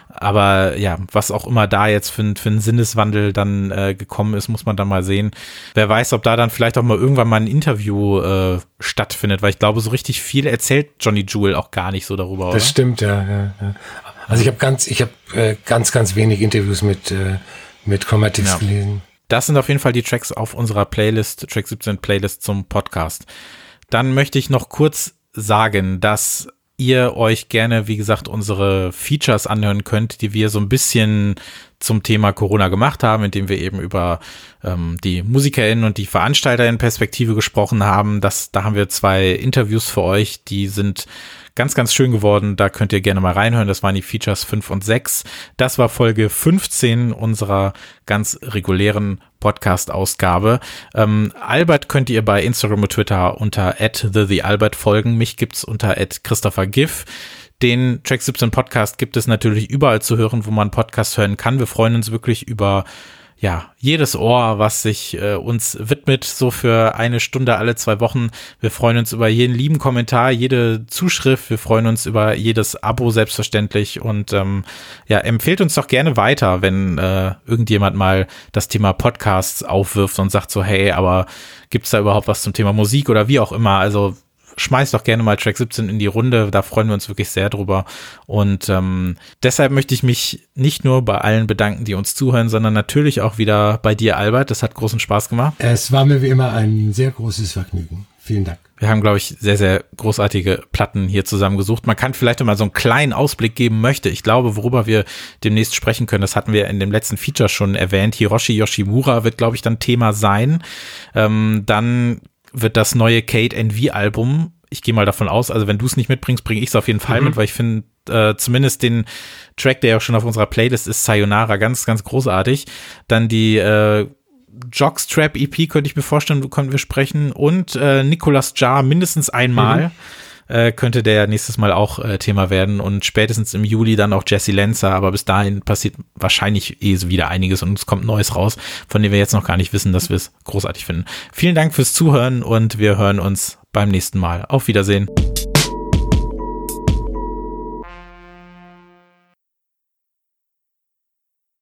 Aber ja, was auch immer da jetzt für, für einen Sinneswandel dann äh, gekommen ist, muss man dann mal sehen. Wer weiß, ob da dann vielleicht auch mal irgendwann mal ein Interview äh, stattfindet, weil ich glaube, so richtig viel erzählt Johnny Jewel auch gar nicht so darüber, oder? Das stimmt, ja. ja, ja. Also ich habe ganz, ich habe äh, ganz, ganz wenig Interviews mit äh, mit Chromatics ja. gelesen. Das sind auf jeden Fall die Tracks auf unserer Playlist, Track siebzehn Playlist zum Podcast. Dann möchte ich noch kurz sagen, dass ihr euch gerne, wie gesagt, unsere Features anhören könnt, die wir so ein bisschen zum Thema Corona gemacht haben, indem wir eben über ähm, die MusikerInnen und die VeranstalterInnen-Perspektive gesprochen haben. Das, da haben wir zwei Interviews für euch, die sind ganz, ganz schön geworden. Da könnt ihr gerne mal reinhören. Das waren die Features fünf und sechs. Das war Folge fünfzehn unserer ganz regulären Podcast-Ausgabe. Ähm, Albert könnt ihr bei Instagram und Twitter unter at the the albert folgen. Mich gibt's unter at Christopher Giff. Den Track siebzehn Podcast gibt es natürlich überall zu hören, wo man Podcast hören kann. Wir freuen uns wirklich über ja, jedes Ohr, was sich äh, uns widmet, so für eine Stunde alle zwei Wochen. Wir freuen uns über jeden lieben Kommentar, jede Zuschrift. Wir freuen uns über jedes Abo selbstverständlich und ähm, ja, empfehlt uns doch gerne weiter, wenn äh, irgendjemand mal das Thema Podcasts aufwirft und sagt so, hey, aber gibt's da überhaupt was zum Thema Musik oder wie auch immer? Also schmeißt doch gerne mal Track siebzehn in die Runde, da freuen wir uns wirklich sehr drüber und ähm, deshalb möchte ich mich nicht nur bei allen bedanken, die uns zuhören, sondern natürlich auch wieder bei dir, Albert. Das hat großen Spaß gemacht. Es war mir wie immer ein sehr großes Vergnügen. Vielen Dank. Wir haben, glaube ich, sehr, sehr großartige Platten hier zusammengesucht. Man kann vielleicht mal so einen kleinen Ausblick geben möchte. Ich glaube, worüber wir demnächst sprechen können, das hatten wir in dem letzten Feature schon erwähnt. Hiroshi Yoshimura wird, glaube ich, dann Thema sein. Ähm, dann wird das neue Kate N V-Album, ich gehe mal davon aus, also wenn du es nicht mitbringst, bringe ich es auf jeden Fall mhm. mit, weil ich finde äh, zumindest den Track, der ja schon auf unserer Playlist ist, Sayonara, ganz, ganz großartig. Dann die äh, Jockstrap E P, könnte ich mir vorstellen, können wir sprechen. Und äh, Nicolas Jar mindestens einmal. Mhm. Äh, könnte der nächstes Mal auch äh, Thema werden und spätestens im Juli dann auch Jesse Lancer, aber bis dahin passiert wahrscheinlich eh so wieder einiges und es kommt Neues raus, von dem wir jetzt noch gar nicht wissen, dass wir es großartig finden. Vielen Dank fürs Zuhören und wir hören uns beim nächsten Mal. Auf Wiedersehen.